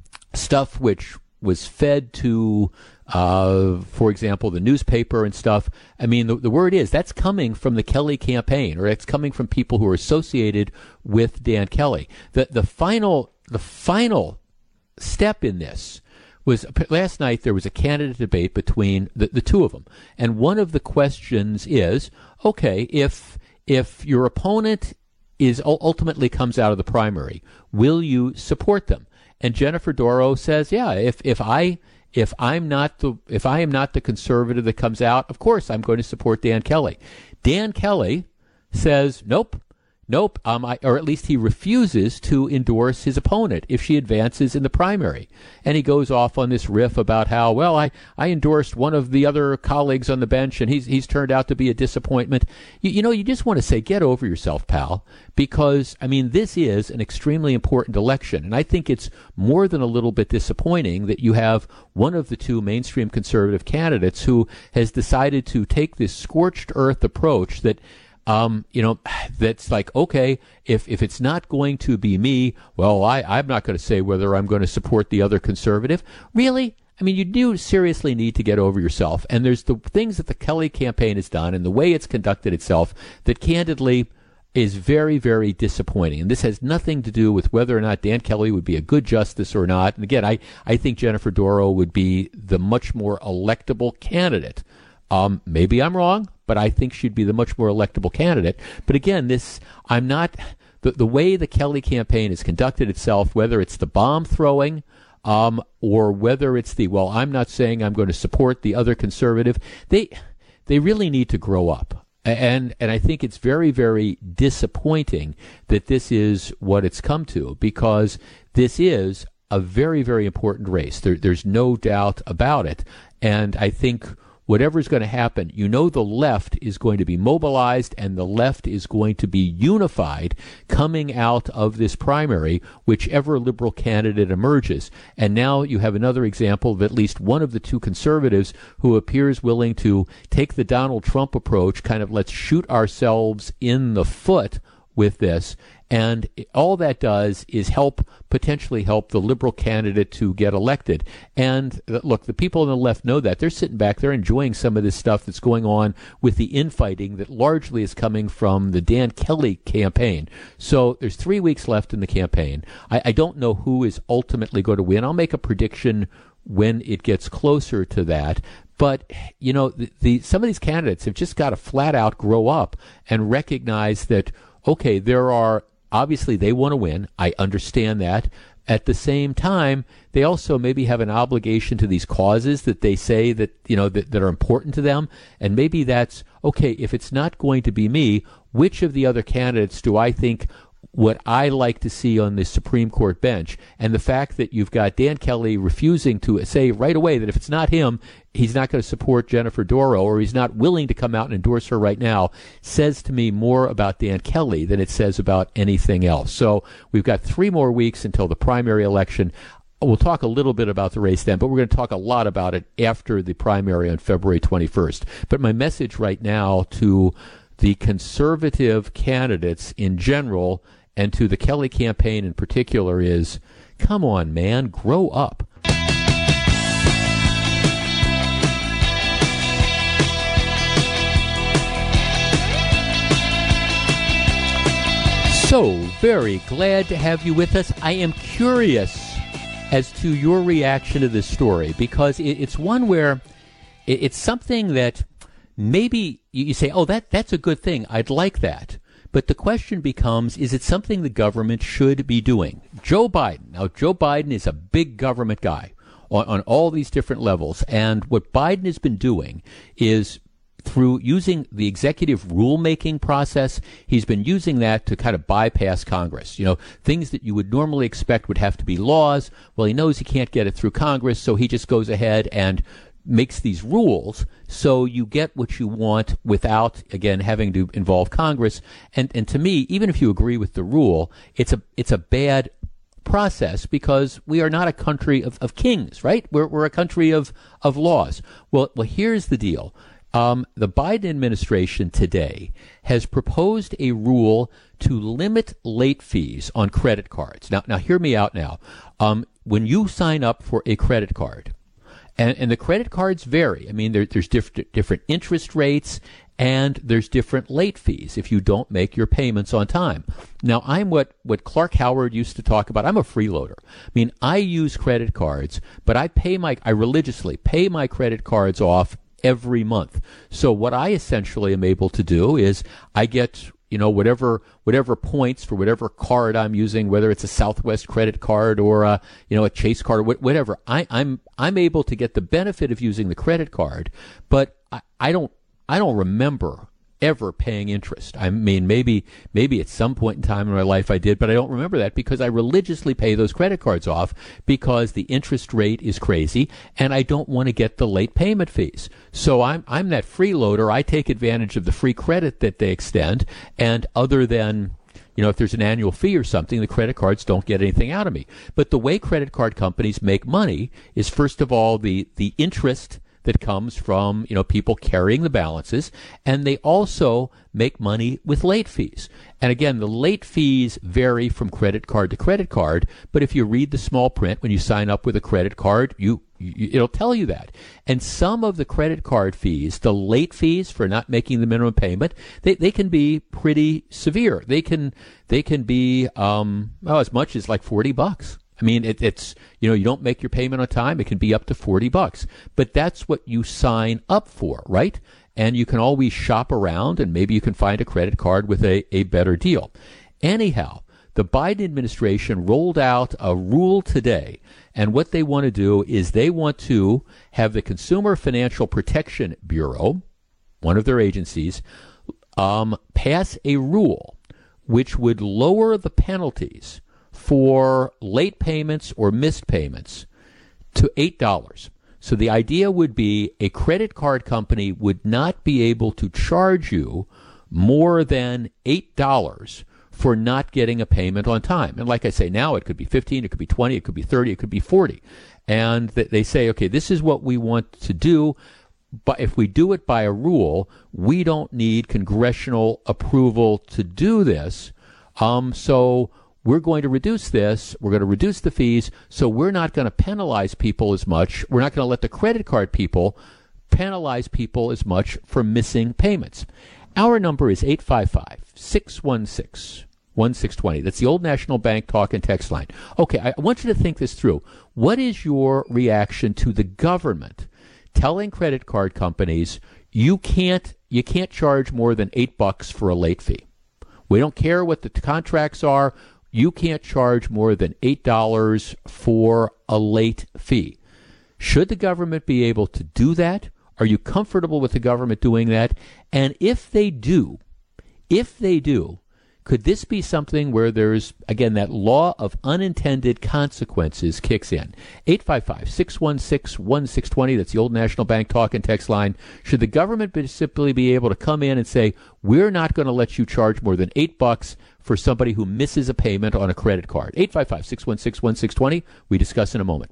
stuff which was fed to, uh, for example, the newspaper and stuff. I mean, the, the word is that's coming from the Kelly campaign, or it's coming from people who are associated with Dan Kelly. The the final the final step in this was last night. There was a candidate debate between the, the two of them, and one of the questions is, okay, if if your opponent is ultimately comes out of the primary, will you support them? And Jennifer Dorow says, yeah, if if I if I'm not the if I am not the conservative that comes out, of course I'm going to support Dan Kelly. Dan Kelly says, nope. Nope, um, I, or at least he refuses to endorse his opponent if she advances in the primary. And he goes off on this riff about how, well, I, I endorsed one of the other colleagues on the bench, and he's he's turned out to be a disappointment. You, you know, you just want to say, get over yourself, pal, because, I mean, this is an extremely important election. And I think it's more than a little bit disappointing that you have one of the two mainstream conservative candidates who has decided to take this scorched earth approach that, Um, you know, that's like, okay, if, if it's not going to be me, well, I, I'm not going to say whether I'm going to support the other conservative. Really? I mean, you do seriously need to get over yourself. And there's the things that the Kelly campaign has done and the way it's conducted itself that candidly is very, very disappointing. And this has nothing to do with whether or not Dan Kelly would be a good justice or not. And again, I, I think Jennifer Dorow would be the much more electable candidate. Um, maybe I'm wrong, but I think she'd be the much more electable candidate. But again, this, I'm not, the, the way the Kelly campaign has conducted itself, whether it's the bomb throwing, um, or whether it's the, well, I'm not saying I'm going to support the other conservative, they, they really need to grow up. And and I think it's very, very disappointing that this is what it's come to, because this is a very, very important race. There, there's no doubt about it. And I think whatever's going to happen, you know the left is going to be mobilized and the left is going to be unified coming out of this primary, whichever liberal candidate emerges. And now you have another example of at least one of the two conservatives who appears willing to take the Donald Trump approach, kind of let's shoot ourselves in the foot with this. And all that does is help, potentially help the liberal candidate to get elected. And look, the people on the left know that. They're sitting back, they're enjoying some of this stuff that's going on with the infighting that largely is coming from the Dan Kelly campaign. So there's three weeks left in the campaign. I, I don't know who is ultimately going to win. I'll make a prediction when it gets closer to that. But, you know, the, the some of these candidates have just got to flat out grow up and recognize that, okay, there are, obviously they want to win. I understand that. At the same time, they also maybe have an obligation to these causes that they say that, you know, that, that are important to them. And maybe that's, okay, if it's not going to be me, which of the other candidates do I think what I like to see on the Supreme Court bench? And the fact that you've got Dan Kelly refusing to say right away that if it's not him, he's not going to support Jennifer Dorow, or he's not willing to come out and endorse her right now, says to me more about Dan Kelly than it says about anything else. So we've got three more weeks until the primary election. We'll talk a little bit about the race then, but we're going to talk a lot about it after the primary on February twenty-first. But my message right now to the conservative candidates in general and to the Kelly campaign in particular is, come on, man, grow up. So very glad to have you with us. I am curious as to your reaction to this story, because it, it's one where it, it's something that maybe you say, oh, that that's a good thing. I'd like that. But the question becomes, is it something the government should be doing? Joe Biden. Now, Joe Biden is a big government guy on, on all these different levels. And what Biden has been doing is, through using the executive rulemaking process, he's been using that to kind of bypass Congress. You know, things that you would normally expect would have to be laws. Well, he knows he can't get it through Congress, so he just goes ahead and makes these rules so you get what you want without, again, having to involve Congress. And and to me, even if you agree with the rule, it's a it's a bad process, because we are not a country of, of kings, right? We're we're a country of, of laws. Well, well, here's the deal. Um, the Biden administration today has proposed a rule to limit late fees on credit cards. Now, now hear me out now. Um, when you sign up for a credit card, and, and the credit cards vary. I mean, there, there's diff- different interest rates, and there's different late fees if you don't make your payments on time. Now, I'm what, what Clark Howard used to talk about. I'm a freeloader. I mean, I use credit cards, but I pay my, I religiously pay my credit cards off every month. So what I essentially am able to do is I get, you know, whatever whatever points for whatever card I'm using, whether it's a Southwest credit card or a, you know, a Chase card or whatever. I, I'm I'm able to get the benefit of using the credit card, but I, I don't I don't remember ever paying interest. I mean, maybe maybe at some point in time in my life I did, but I don't remember that because I religiously pay those credit cards off because the interest rate is crazy and I don't want to get the late payment fees. So I'm I'm that freeloader. I take advantage of the free credit that they extend, and other than, you know, if there's an annual fee or something, the credit cards don't get anything out of me. But the way credit card companies make money is, first of all, the the interest that comes from, you know, people carrying the balances, and they also make money with late fees. And again, the late fees vary from credit card to credit card, but if you read the small print when you sign up with a credit card, you, you it'll tell you that. And some of the credit card fees, the late fees for not making the minimum payment, they, they can be pretty severe. They can they can be um oh, as much as like forty bucks. I mean, it, it's, you know, you don't make your payment on time, it can be up to forty bucks. But that's what you sign up for, right? And you can always shop around, and maybe you can find a credit card with a, a better deal. Anyhow, the Biden administration rolled out a rule today, and what they want to do is they want to have the Consumer Financial Protection Bureau, one of their agencies, um, pass a rule which would lower the penalties for late payments or missed payments to eight dollars. So the idea would be a credit card company would not be able to charge you more than eight dollars for not getting a payment on time. And like I say, now it could be fifteen, it could be twenty, it could be thirty, it could be forty. And th- they say, okay, this is what we want to do. But if we do it by a rule, we don't need congressional approval to do this. Um, so we're going to reduce this. We're going to reduce the fees. So we're not going to penalize people as much. We're not going to let the credit card people penalize people as much for missing payments. Our number is eight five five, six one six, one six two zero. That's the Old National Bank talk and text line. Okay, I want you to think this through. What is your reaction to the government telling credit card companies you can't you can't charge more than eight bucks for a late fee? We don't care what the contracts are. You can't charge more than eight dollars for a late fee. Should the government be able to do that? Are you comfortable with the government doing that? And if they do, if they do, could this be something where there's, again, that law of unintended consequences kicks in? eight five five, six one six, one six two zero, that's the Old National Bank talk and text line. Should the government be simply be able to come in and say, we're not going to let you charge more than eight bucks for somebody who misses a payment on a credit card? eight five five, six one six, one six two zero. We discuss in a moment.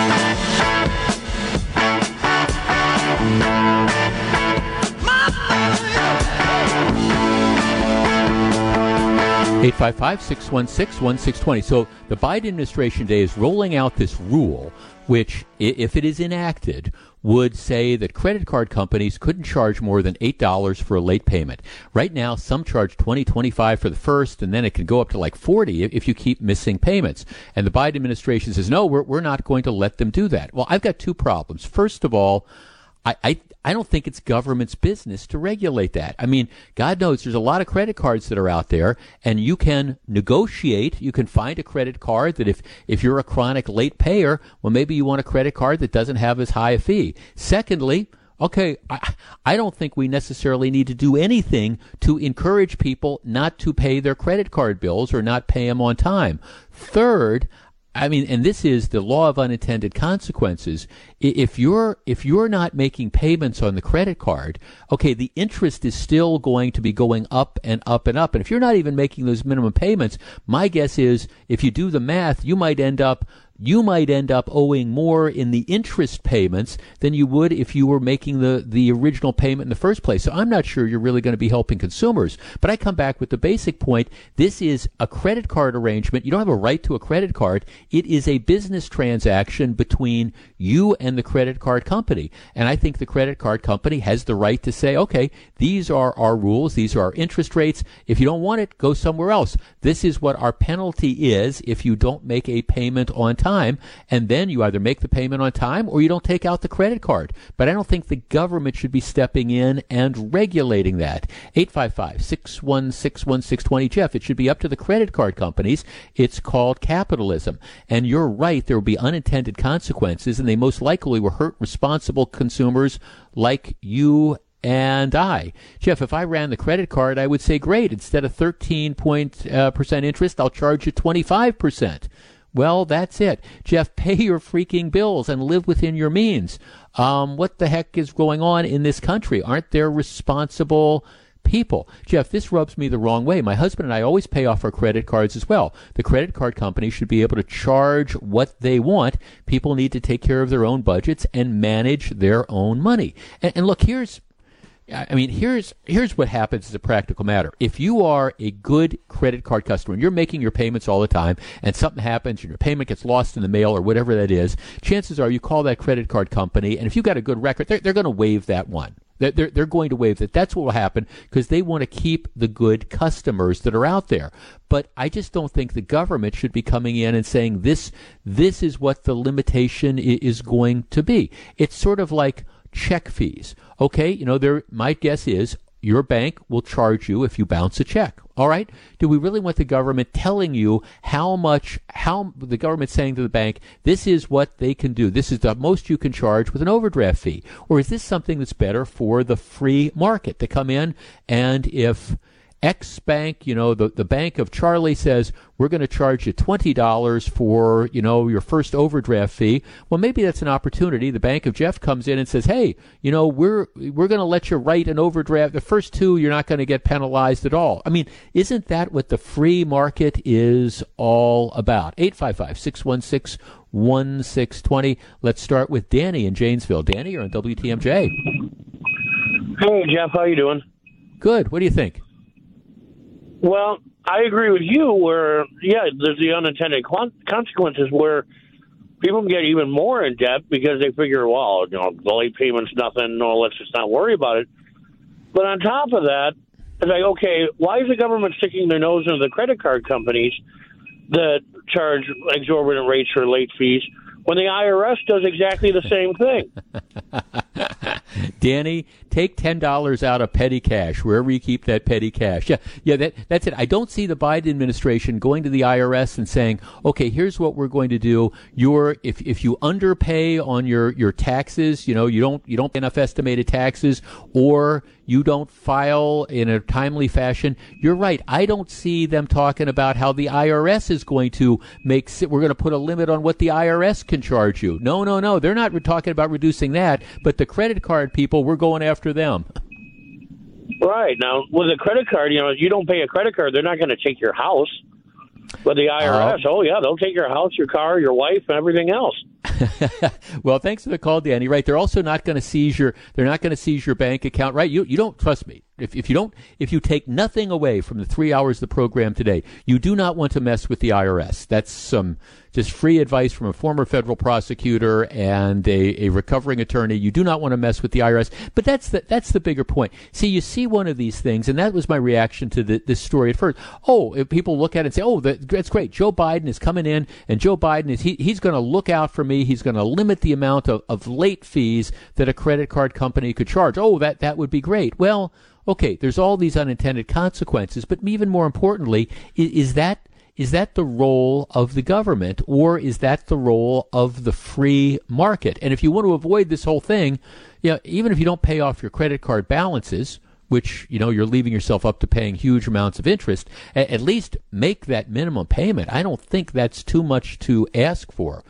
eight five five, six one six, one six two zero. So the Biden administration today is rolling out this rule, which, if it is enacted, would say that credit card companies couldn't charge more than eight dollars for a late payment. Right now, some charge twenty dollars, twenty-five dollars for the first, and then it can go up to like forty dollars if you keep missing payments. And the Biden administration says, no, we're, we're not going to let them do that. Well, I've got two problems. First of all, I, I I don't think it's government's business to regulate that. I mean, God knows there's a lot of credit cards that are out there, and you can negotiate. You can find a credit card that if, if you're a chronic late payer, well, maybe you want a credit card that doesn't have as high a fee. Secondly, okay, I, I don't think we necessarily need to do anything to encourage people not to pay their credit card bills or not pay them on time. Third, I mean, and this is the law of unintended consequences. If you're if you're not making payments on the credit card, okay, the interest is still going to be going up and up and up. And if you're not even making those minimum payments, my guess is if you do the math, you might end up you might end up owing more in the interest payments than you would if you were making the, the original payment in the first place. So I'm not sure you're really going to be helping consumers. But I come back with the basic point. This is a credit card arrangement. You don't have a right to a credit card. It is a business transaction between you and the credit card company. And I think the credit card company has the right to say, okay, these are our rules. These are our interest rates. If you don't want it, go somewhere else. This is what our penalty is if you don't make a payment on time. And then you either make the payment on time or you don't take out the credit card. But I don't think the government should be stepping in and regulating that. eight five five, six one six, one six two zero. Jeff, it should be up to the credit card companies. It's called capitalism. And you're right, there will be unintended consequences, and they most likely will hurt responsible consumers like you and I. Jeff, if I ran the credit card, I would say, great, instead of thirteen point, uh, percent interest, I'll charge you twenty-five percent. Well, that's it. Jeff, pay your freaking bills and live within your means. Um, what the heck is going on in this country? Aren't there responsible people. Jeff, this rubs me the wrong way. My husband and I always pay off our credit cards as well. The credit card company should be able to charge what they want. People need to take care of their own budgets and manage their own money. And, and look, here's I mean, here's here's what happens as a practical matter. If you are a good credit card customer and you're making your payments all the time and something happens and your payment gets lost in the mail or whatever that is, chances are you call that credit card company, and if you've got a good record, they're, they're going to waive that one. They're, they're, they're going to waive that. That's what will happen because they want to keep the good customers that are out there. But I just don't think the government should be coming in and saying this, this is what the limitation is going to be. It's sort of like check fees. Okay, you know, there. My guess is your bank will charge you if you bounce a check. All right? Do we really want the government telling you how much, how the government saying to the bank, this is what they can do. This is the most you can charge with an overdraft fee. Or is this something that's better for the free market to come in and if X bank, you know, the, the bank of Charlie says, we're going to charge you twenty dollars for, you know, your first overdraft fee. Well, maybe that's an opportunity. The bank of Jeff comes in and says, hey, you know, we're, we're going to let you write an overdraft. The first two, you're not going to get penalized at all. I mean, isn't that what the free market is all about? eight five five, six one six, one six two zero. Let's start with Danny in Janesville. Danny, you're on W T M J. Hey, Jeff, how you doing? Good. What do you think? Well, I agree with you where, yeah, there's the unintended consequences where people get even more in debt because they figure, well, you know, the late payment's nothing, no, let's just not worry about it. But on top of that, it's like, okay, why is the government sticking their nose into the credit card companies that charge exorbitant rates for late fees when the I R S does exactly the same thing? Danny, take ten dollars out of petty cash, wherever you keep that petty cash. Yeah, yeah, that, that's it. I don't see the Biden administration going to the I R S and saying, okay, here's what we're going to do. You're, if, if you underpay on your, your taxes, you know, you don't, you don't pay enough estimated taxes, or you don't file in a timely fashion. You're right. I don't see them talking about how the I R S is going to make, we're going to put a limit on what the I R S can charge you. No, no, no. They're not talking about reducing that, but the credit card people, we're going after them. Right. Now, with a credit card, you know, if you don't pay a credit card, they're not going to take your house. But the I R S, uh, oh, yeah, they'll take your house, your car, your wife, and everything else. Well, thanks for the call, Danny. Right. They're also not going to seize your, they're not going to seize your bank account. Right. You, you don't trust me. If, if you don't, if you take nothing away from the three hours of the program today, you do not want to mess with the I R S. That's some just free advice from a former federal prosecutor and a, a recovering attorney. You do not want to mess with the I R S. But that's the, that's the bigger point. See, you see one of these things, and that was my reaction to the, this story at first. Oh, if people look at it and say, oh, that, that's great. Joe Biden is coming in, and Joe Biden is, he, he's going to look out for me. He's going to limit the amount of, of late fees that a credit card company could charge. Oh, that, that would be great. Well, okay, there's all these unintended consequences, but even more importantly, is, is that is that the role of the government, or is that the role of the free market? And if you want to avoid this whole thing, you know, even if you don't pay off your credit card balances, which, you know, you're leaving yourself up to paying huge amounts of interest, at, at least make that minimum payment. I don't think that's too much to ask for.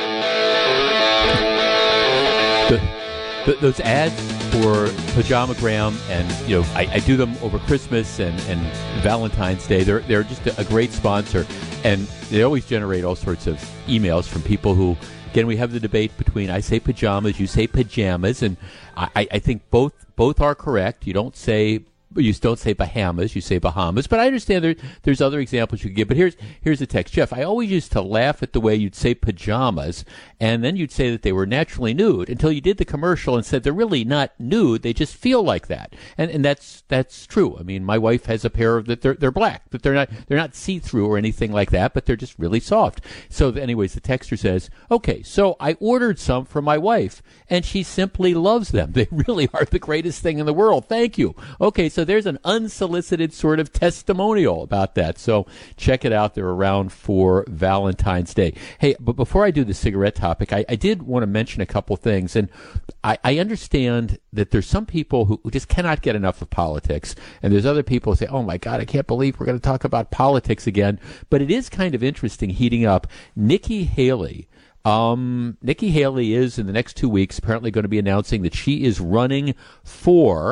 The, the, those ads for Pajamagram, and you know, I, I do them over Christmas and, and Valentine's Day. They're they're just a, a great sponsor, and they always generate all sorts of emails from people who, again, we have the debate between I say pajamas, you say pajamas, and I, I think both both are correct. You don't say. You don't say Bahamas, you say Bahamas. But I understand there, there's other examples you could give. But here's here's the text. Jeff, I always used to laugh at the way you'd say pajamas, and then you'd say that they were naturally nude until you did the commercial and said they're really not nude. They just feel like that. And and that's that's true. I mean, my wife has a pair of that they're they're black, that they're not they're not see-through or anything like that, but they're just really soft. So anyways, the texter says, okay, so I ordered some for my wife, and she simply loves them. They really are the greatest thing in the world. Thank you. Okay, so So there's an unsolicited sort of testimonial about that. So check it out. They're around for Valentine's Day. Hey, but before I do the cigarette topic, I, I did want to mention a couple things. And I, I understand that there's some people who, who just cannot get enough of politics. And there's other people who say, oh, my God, I can't believe we're going to talk about politics again. But it is kind of interesting heating up. Nikki Haley. Um, Nikki Haley is, in the next two weeks, apparently going to be announcing that she is running for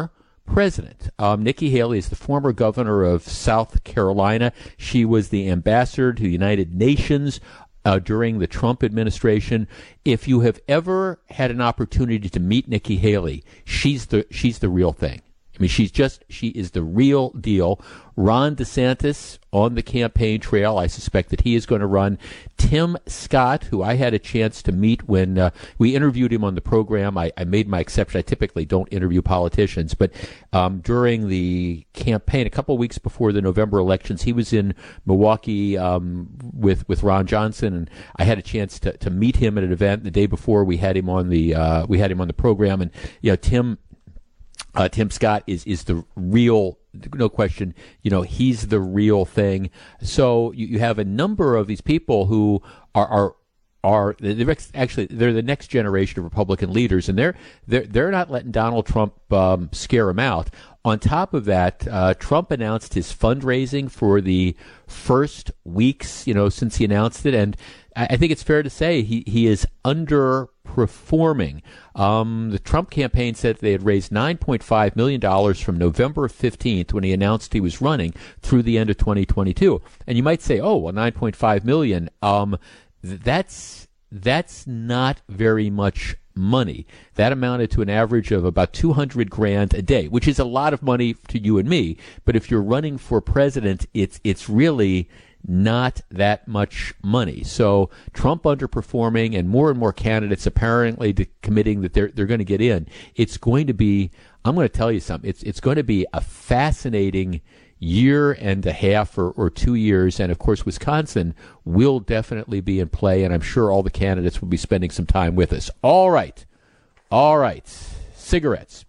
president. Um, Nikki Haley is the former governor of South Carolina. She was the ambassador to the United Nations uh, during the Trump administration. If you have ever had an opportunity to meet Nikki Haley, she's the she's the real thing. I mean, she's just, she is the real deal. Ron DeSantis on the campaign trail. I suspect that he is going to run. Tim Scott, who I had a chance to meet when uh, we interviewed him on the program. I, I made my exception. I typically don't interview politicians, but um, during the campaign, a couple of weeks before the November elections, he was in Milwaukee um, with with Ron Johnson, and I had a chance to, to meet him at an event the day before. We had him on the uh, we had him on the program, and you know, Tim. Uh, Tim Scott is, is the real, no question, you know, he's the real thing. So you, you have a number of these people who are, are, are they're actually, they're the next generation of Republican leaders, and they're, they're, they're not letting Donald Trump um, scare them out. On top of that, uh, Trump announced his fundraising for the first weeks, you know, since he announced it, and I, I think it's fair to say he, he is underperforming. Um, the Trump campaign said they had raised nine point five million dollars from November fifteenth when he announced he was running through the end of twenty twenty-two. And you might say, oh, well, nine point five million dollars, um, that's, that's not very much money. That amounted to an average of about two hundred grand a day, which is a lot of money to you and me. But if you're running for president, it's, it's really not that much money. So Trump underperforming, and more and more candidates apparently de- committing that they're they're going to get in. It's going to be, I'm going to tell you something, it's it's going to be a fascinating year and a half or, or two years. And of course, Wisconsin will definitely be in play, and I'm sure all the candidates will be spending some time with us. All right. All right. Cigarettes.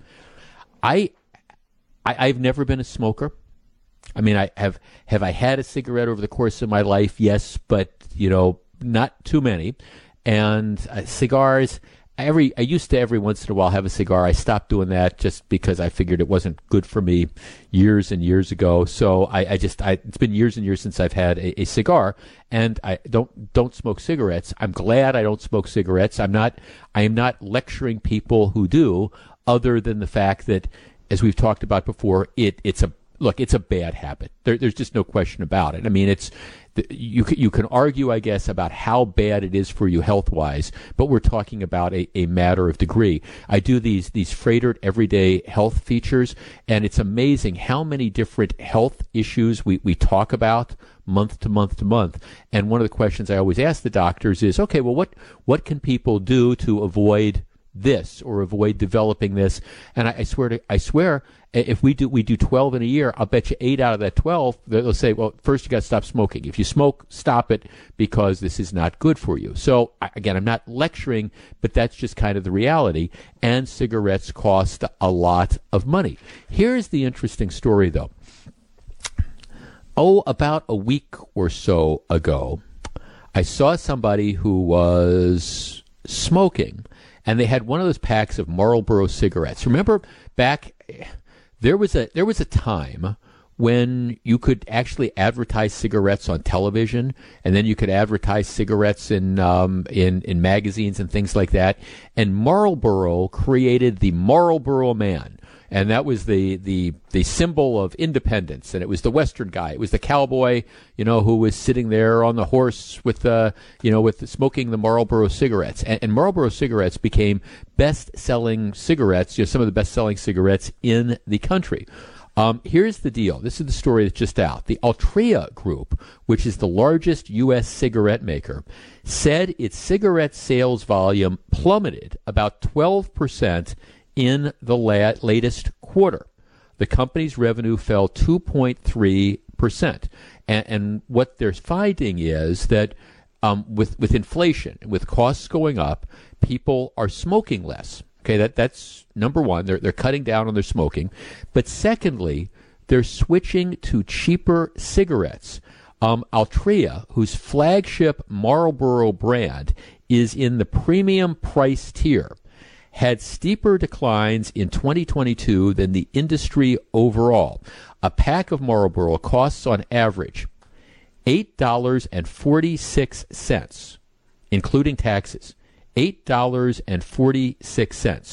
I, I I've never been a smoker. I mean, I have have I had a cigarette over the course of my life? Yes, but you know, not too many. And uh, cigars, every I used to every once in a while have a cigar. I stopped doing that just because I figured it wasn't good for me years and years ago. So I, I just I, it's been years and years since I've had a, a cigar, and I don't don't smoke cigarettes. I'm glad I don't smoke cigarettes. I'm not I am not lecturing people who do, other than the fact that, as we've talked about before, it it's a Look, it's a bad habit. There, there's just no question about it. I mean, it's you. You can argue, I guess, about how bad it is for you health-wise, but we're talking about a, a matter of degree. I do these these Froedtert everyday health features, and it's amazing how many different health issues we, we talk about month to month to month. And one of the questions I always ask the doctors is, okay, well, what what can people do to avoid this or avoid developing this? And I, I swear to I swear. If we do we do twelve in a year, I'll bet you eight out of that twelve, they'll say, well, first you got to stop smoking. If you smoke, stop it, because this is not good for you. So, again, I'm not lecturing, but that's just kind of the reality. And cigarettes cost a lot of money. Here's the interesting story, though. Oh, about a week or so ago, I saw somebody who was smoking, and they had one of those packs of Marlboro cigarettes. Remember back... There was a there was a time when you could actually advertise cigarettes on television, and then you could advertise cigarettes in um, in in magazines and things like that. And Marlboro created the Marlboro Man, and that was the the the symbol of independence. And it was the Western guy, it was the cowboy, you know, who was sitting there on the horse with the you know with the, smoking the Marlboro cigarettes. And, and Marlboro cigarettes became best-selling cigarettes, you know, some of the best-selling cigarettes in the country. Um, here's the deal. This is the story that's just out. The Altria Group, which is the largest U S cigarette maker, said its cigarette sales volume plummeted about twelve percent in the la- latest quarter. The company's revenue fell two point three percent. And, and what they're finding is that um, with, with inflation, with costs going up, people are smoking less. Okay, that that's number one. They're they're cutting down on their smoking, but secondly, they're switching to cheaper cigarettes. Um, Altria, whose flagship Marlboro brand is in the premium price tier, had steeper declines in twenty twenty-two than the industry overall. A pack of Marlboro costs on average eight dollars and forty-six cents, including taxes. eight dollars and forty-six cents.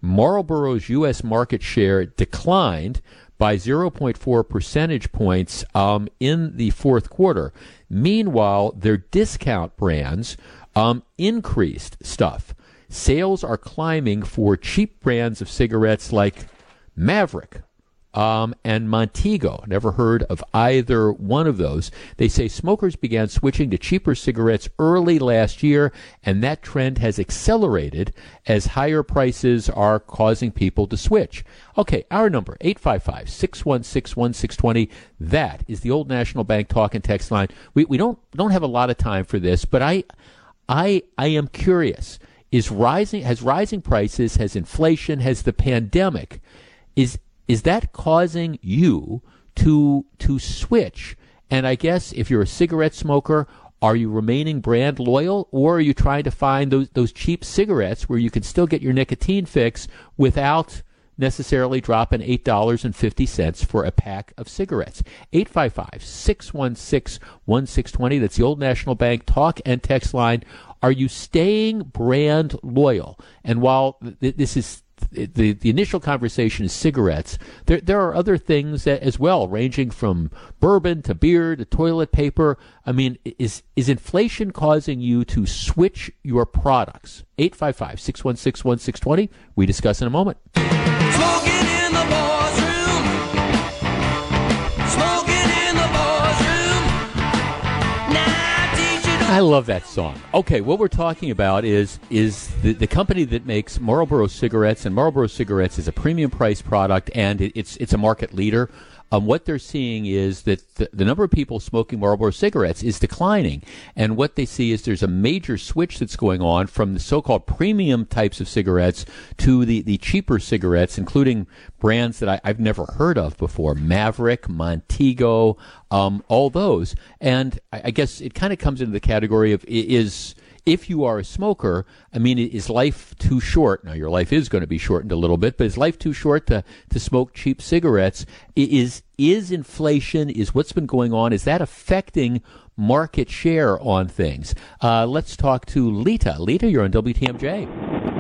Marlboro's U S market share declined by zero point four percentage points um, in the fourth quarter. Meanwhile, their discount brands um, increased stuff. Sales are climbing for cheap brands of cigarettes like Maverick um, and Montego. Never heard of either one of those. They say smokers began switching to cheaper cigarettes early last year, and that trend has accelerated as higher prices are causing people to switch. Okay, our number, eight five five, six one six, one six two zero. That is the Old National Bank talk and text line. We we don't don't have a lot of time for this, but I I I am curious. Is rising has rising prices, has inflation, has the pandemic, is is that causing you to to switch? And I guess if you're a cigarette smoker, are you remaining brand loyal, or are you trying to find those those cheap cigarettes where you can still get your nicotine fix without necessarily dropping eight dollars and fifty cents for a pack of cigarettes? eight five five, six one six, one six two zero. That's the Old National Bank talk and text line. Are you staying brand loyal? And while th- this is the the initial conversation is cigarettes, there there are other things that, as well, ranging from bourbon to beer to toilet paper. I mean, is is inflation causing you to switch your products? eight five five, six one six, one six two zero. We discuss in a moment. Smoking in the boys' room. Smoking in the boys' room. Now teach you to- I love that song. Okay, what we're talking about is is the, the company that makes Marlboro cigarettes, and Marlboro cigarettes is a premium price product, and it, it's it's a market leader. Um, what they're seeing is that the, the number of people smoking Marlboro cigarettes is declining. And what they see is there's a major switch that's going on from the so-called premium types of cigarettes to the, the cheaper cigarettes, including brands that I, I've never heard of before, Maverick, Montego, um, all those. And I, I guess it kind of comes into the category of is... If you are a smoker, I mean, is life too short? Now, your life is going to be shortened a little bit, but is life too short to, to smoke cheap cigarettes? Is is inflation, is what's been going on, is that affecting market share on things? Uh, let's talk to Lita. Lita, you're on W T M J.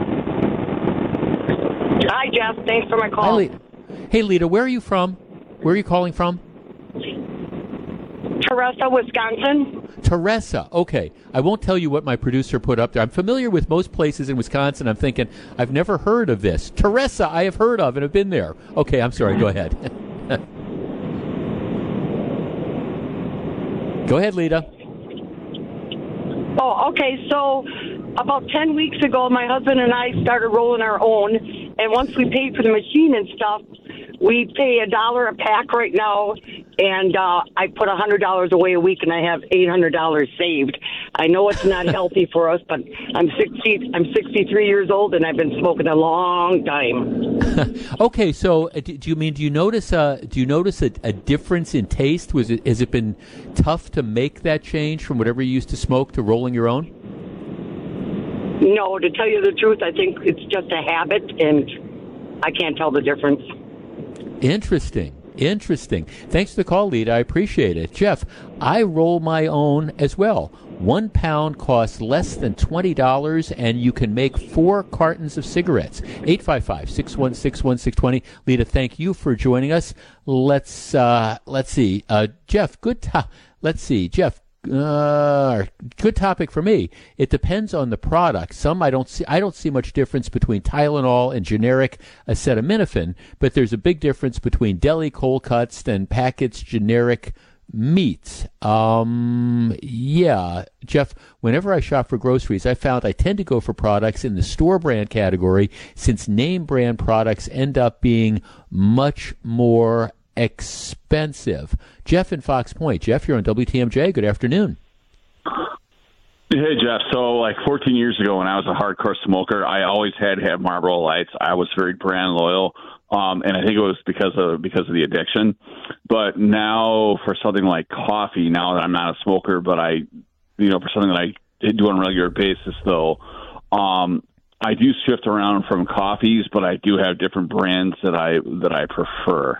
Hi, Jeff. Thanks for my call. Hi, Lita. Hey, Lita, where are you from? Where are you calling from? Teresa, Wisconsin. Teresa, okay. I won't tell you what my producer put up there. I'm familiar with most places in Wisconsin. I'm thinking, I've never heard of this. Teresa, I have heard of and have been there. Okay, I'm sorry. Go ahead. Go ahead, Lita. Oh, okay. So about ten weeks ago, my husband and I started rolling our own. And once we paid for the machine and stuff, we pay a dollar a pack right now. And uh, I put one hundred dollars away a week, and I have eight hundred dollars saved. I know it's not healthy for us, but I'm sixty. I'm sixty-three years old, and I've been smoking a long time. Okay, so uh, do, do you mean do you notice uh, do you notice a, a difference in taste? Was it has it been tough to make that change from whatever you used to smoke to rolling your own? No, to tell you the truth, I think it's just a habit, and I can't tell the difference. Interesting. Interesting. Thanks for the call, Lita. I appreciate it. Jeff, I roll my own as well. One pound costs less than twenty dollars, and you can make four cartons of cigarettes. eight five five, six one six, one six two zero. Lita, thank you for joining us. Let's uh, let's see. Uh, Jeff, good. To- let's see. Jeff, Uh, good topic for me. It depends on the product. Some I don't see. I don't see much difference between Tylenol and generic acetaminophen, but there's a big difference between deli cold cuts and packaged generic meats. Um, yeah, Jeff. Whenever I shop for groceries, I found I tend to go for products in the store brand category, since name brand products end up being much more expensive. Jeff in Fox Point. Jeff, you're on W T M J. Good afternoon. Hey, Jeff. So, like fourteen years ago, when I was a hardcore smoker, I always had to have Marlboro Lights. I was very brand loyal, um, and I think it was because of because of the addiction. But now, for something like coffee, now that I'm not a smoker, but I, you know, for something that I do on a regular basis, though, um, I do shift around from coffees, but I do have different brands that I that I prefer.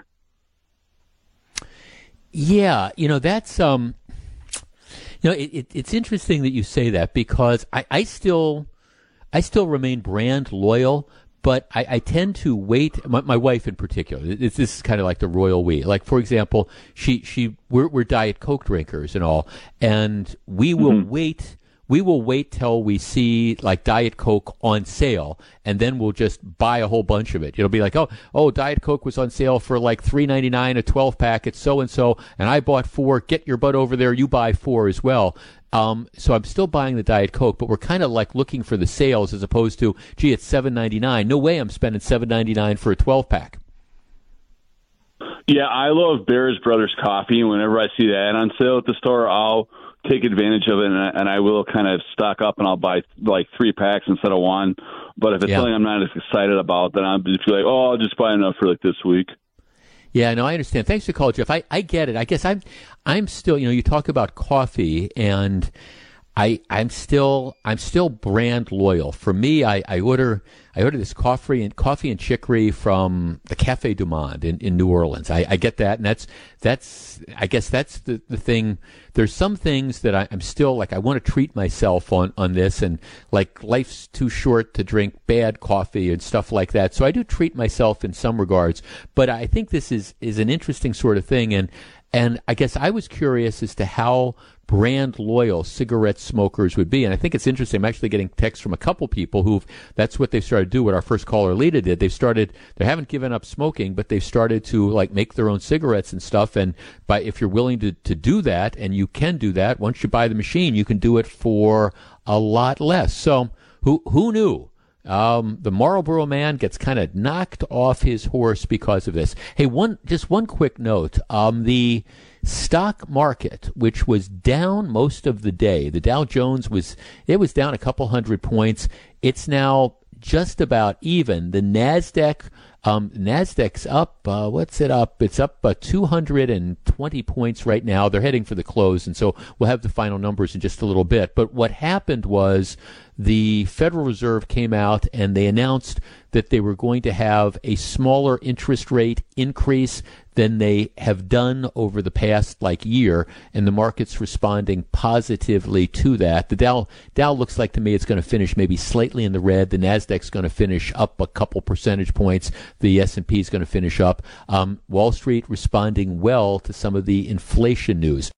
Yeah, you know, that's, um, you know, it, it, it's interesting that you say that, because I, I still, I still remain brand loyal, but I, I tend to wait. My, my wife in particular, this, this is kind of like the royal we. Like, for example, she she we're, we're Diet Coke drinkers and all, and we will mm-hmm. wait. We will wait till we see like Diet Coke on sale, and then we'll just buy a whole bunch of it. It'll be like, oh, oh, Diet Coke was on sale for like three ninety-nine a twelve pack at so and so, and I bought four. Get your butt over there. You buy four as well. Um, so I'm still buying the Diet Coke, but we're kind of like looking for the sales as opposed to, gee, it's seven ninety-nine. No way I'm spending seven ninety-nine for a twelve pack. Yeah, I love Bears Brothers coffee. Whenever I see that on sale at the store, I'll take advantage of it, and I, and I will kind of stock up, and I'll buy like three packs instead of one. But if it's yeah. something I'm not as excited about, then I'm just like, oh, I'll just buy enough for like this week. Yeah, no, I understand. Thanks for calling, Jeff. I, I get it. I guess I'm I'm still, you know, you talk about coffee, and I I'm still I'm still brand loyal. For me, I, I order I order this coffee and coffee and chicory from the Cafe du Monde in, in New Orleans. I, I get that, and that's that's I guess that's the, the thing. There's some things that I, I'm still like I want to treat myself on, on this, and like life's too short to drink bad coffee and stuff like that. So I do treat myself in some regards, but I think this is, is an interesting sort of thing, and and I guess I was curious as to how brand loyal cigarette smokers would be. And I think it's interesting. I'm actually getting texts from a couple people who've, that's what they've started to do, what our first caller Lita did. They've started, they haven't given up smoking, but they've started to like make their own cigarettes and stuff. And by, if you're willing to, to do that, and you can do that, once you buy the machine, you can do it for a lot less. So who, who knew? Um, the Marlboro man gets kind of knocked off his horse because of this. Hey, one, just one quick note. Um, the stock market, which was down most of the day, the Dow Jones was, it was down a couple hundred points. It's now just about even. The NASDAQ, um, NASDAQ's up, uh, what's it up? It's up uh, two hundred twenty points right now. They're heading for the close, and so we'll have the final numbers in just a little bit. But what happened was the Federal Reserve came out and they announced that they were going to have a smaller interest rate increase than they have done over the past like year, and the market's responding positively to that. The Dow Dow looks like to me it's going to finish maybe slightly in the red. The Nasdaq's going to finish up a couple percentage points. The S and P is going to finish up. Um, Wall Street responding well to some of the inflation news.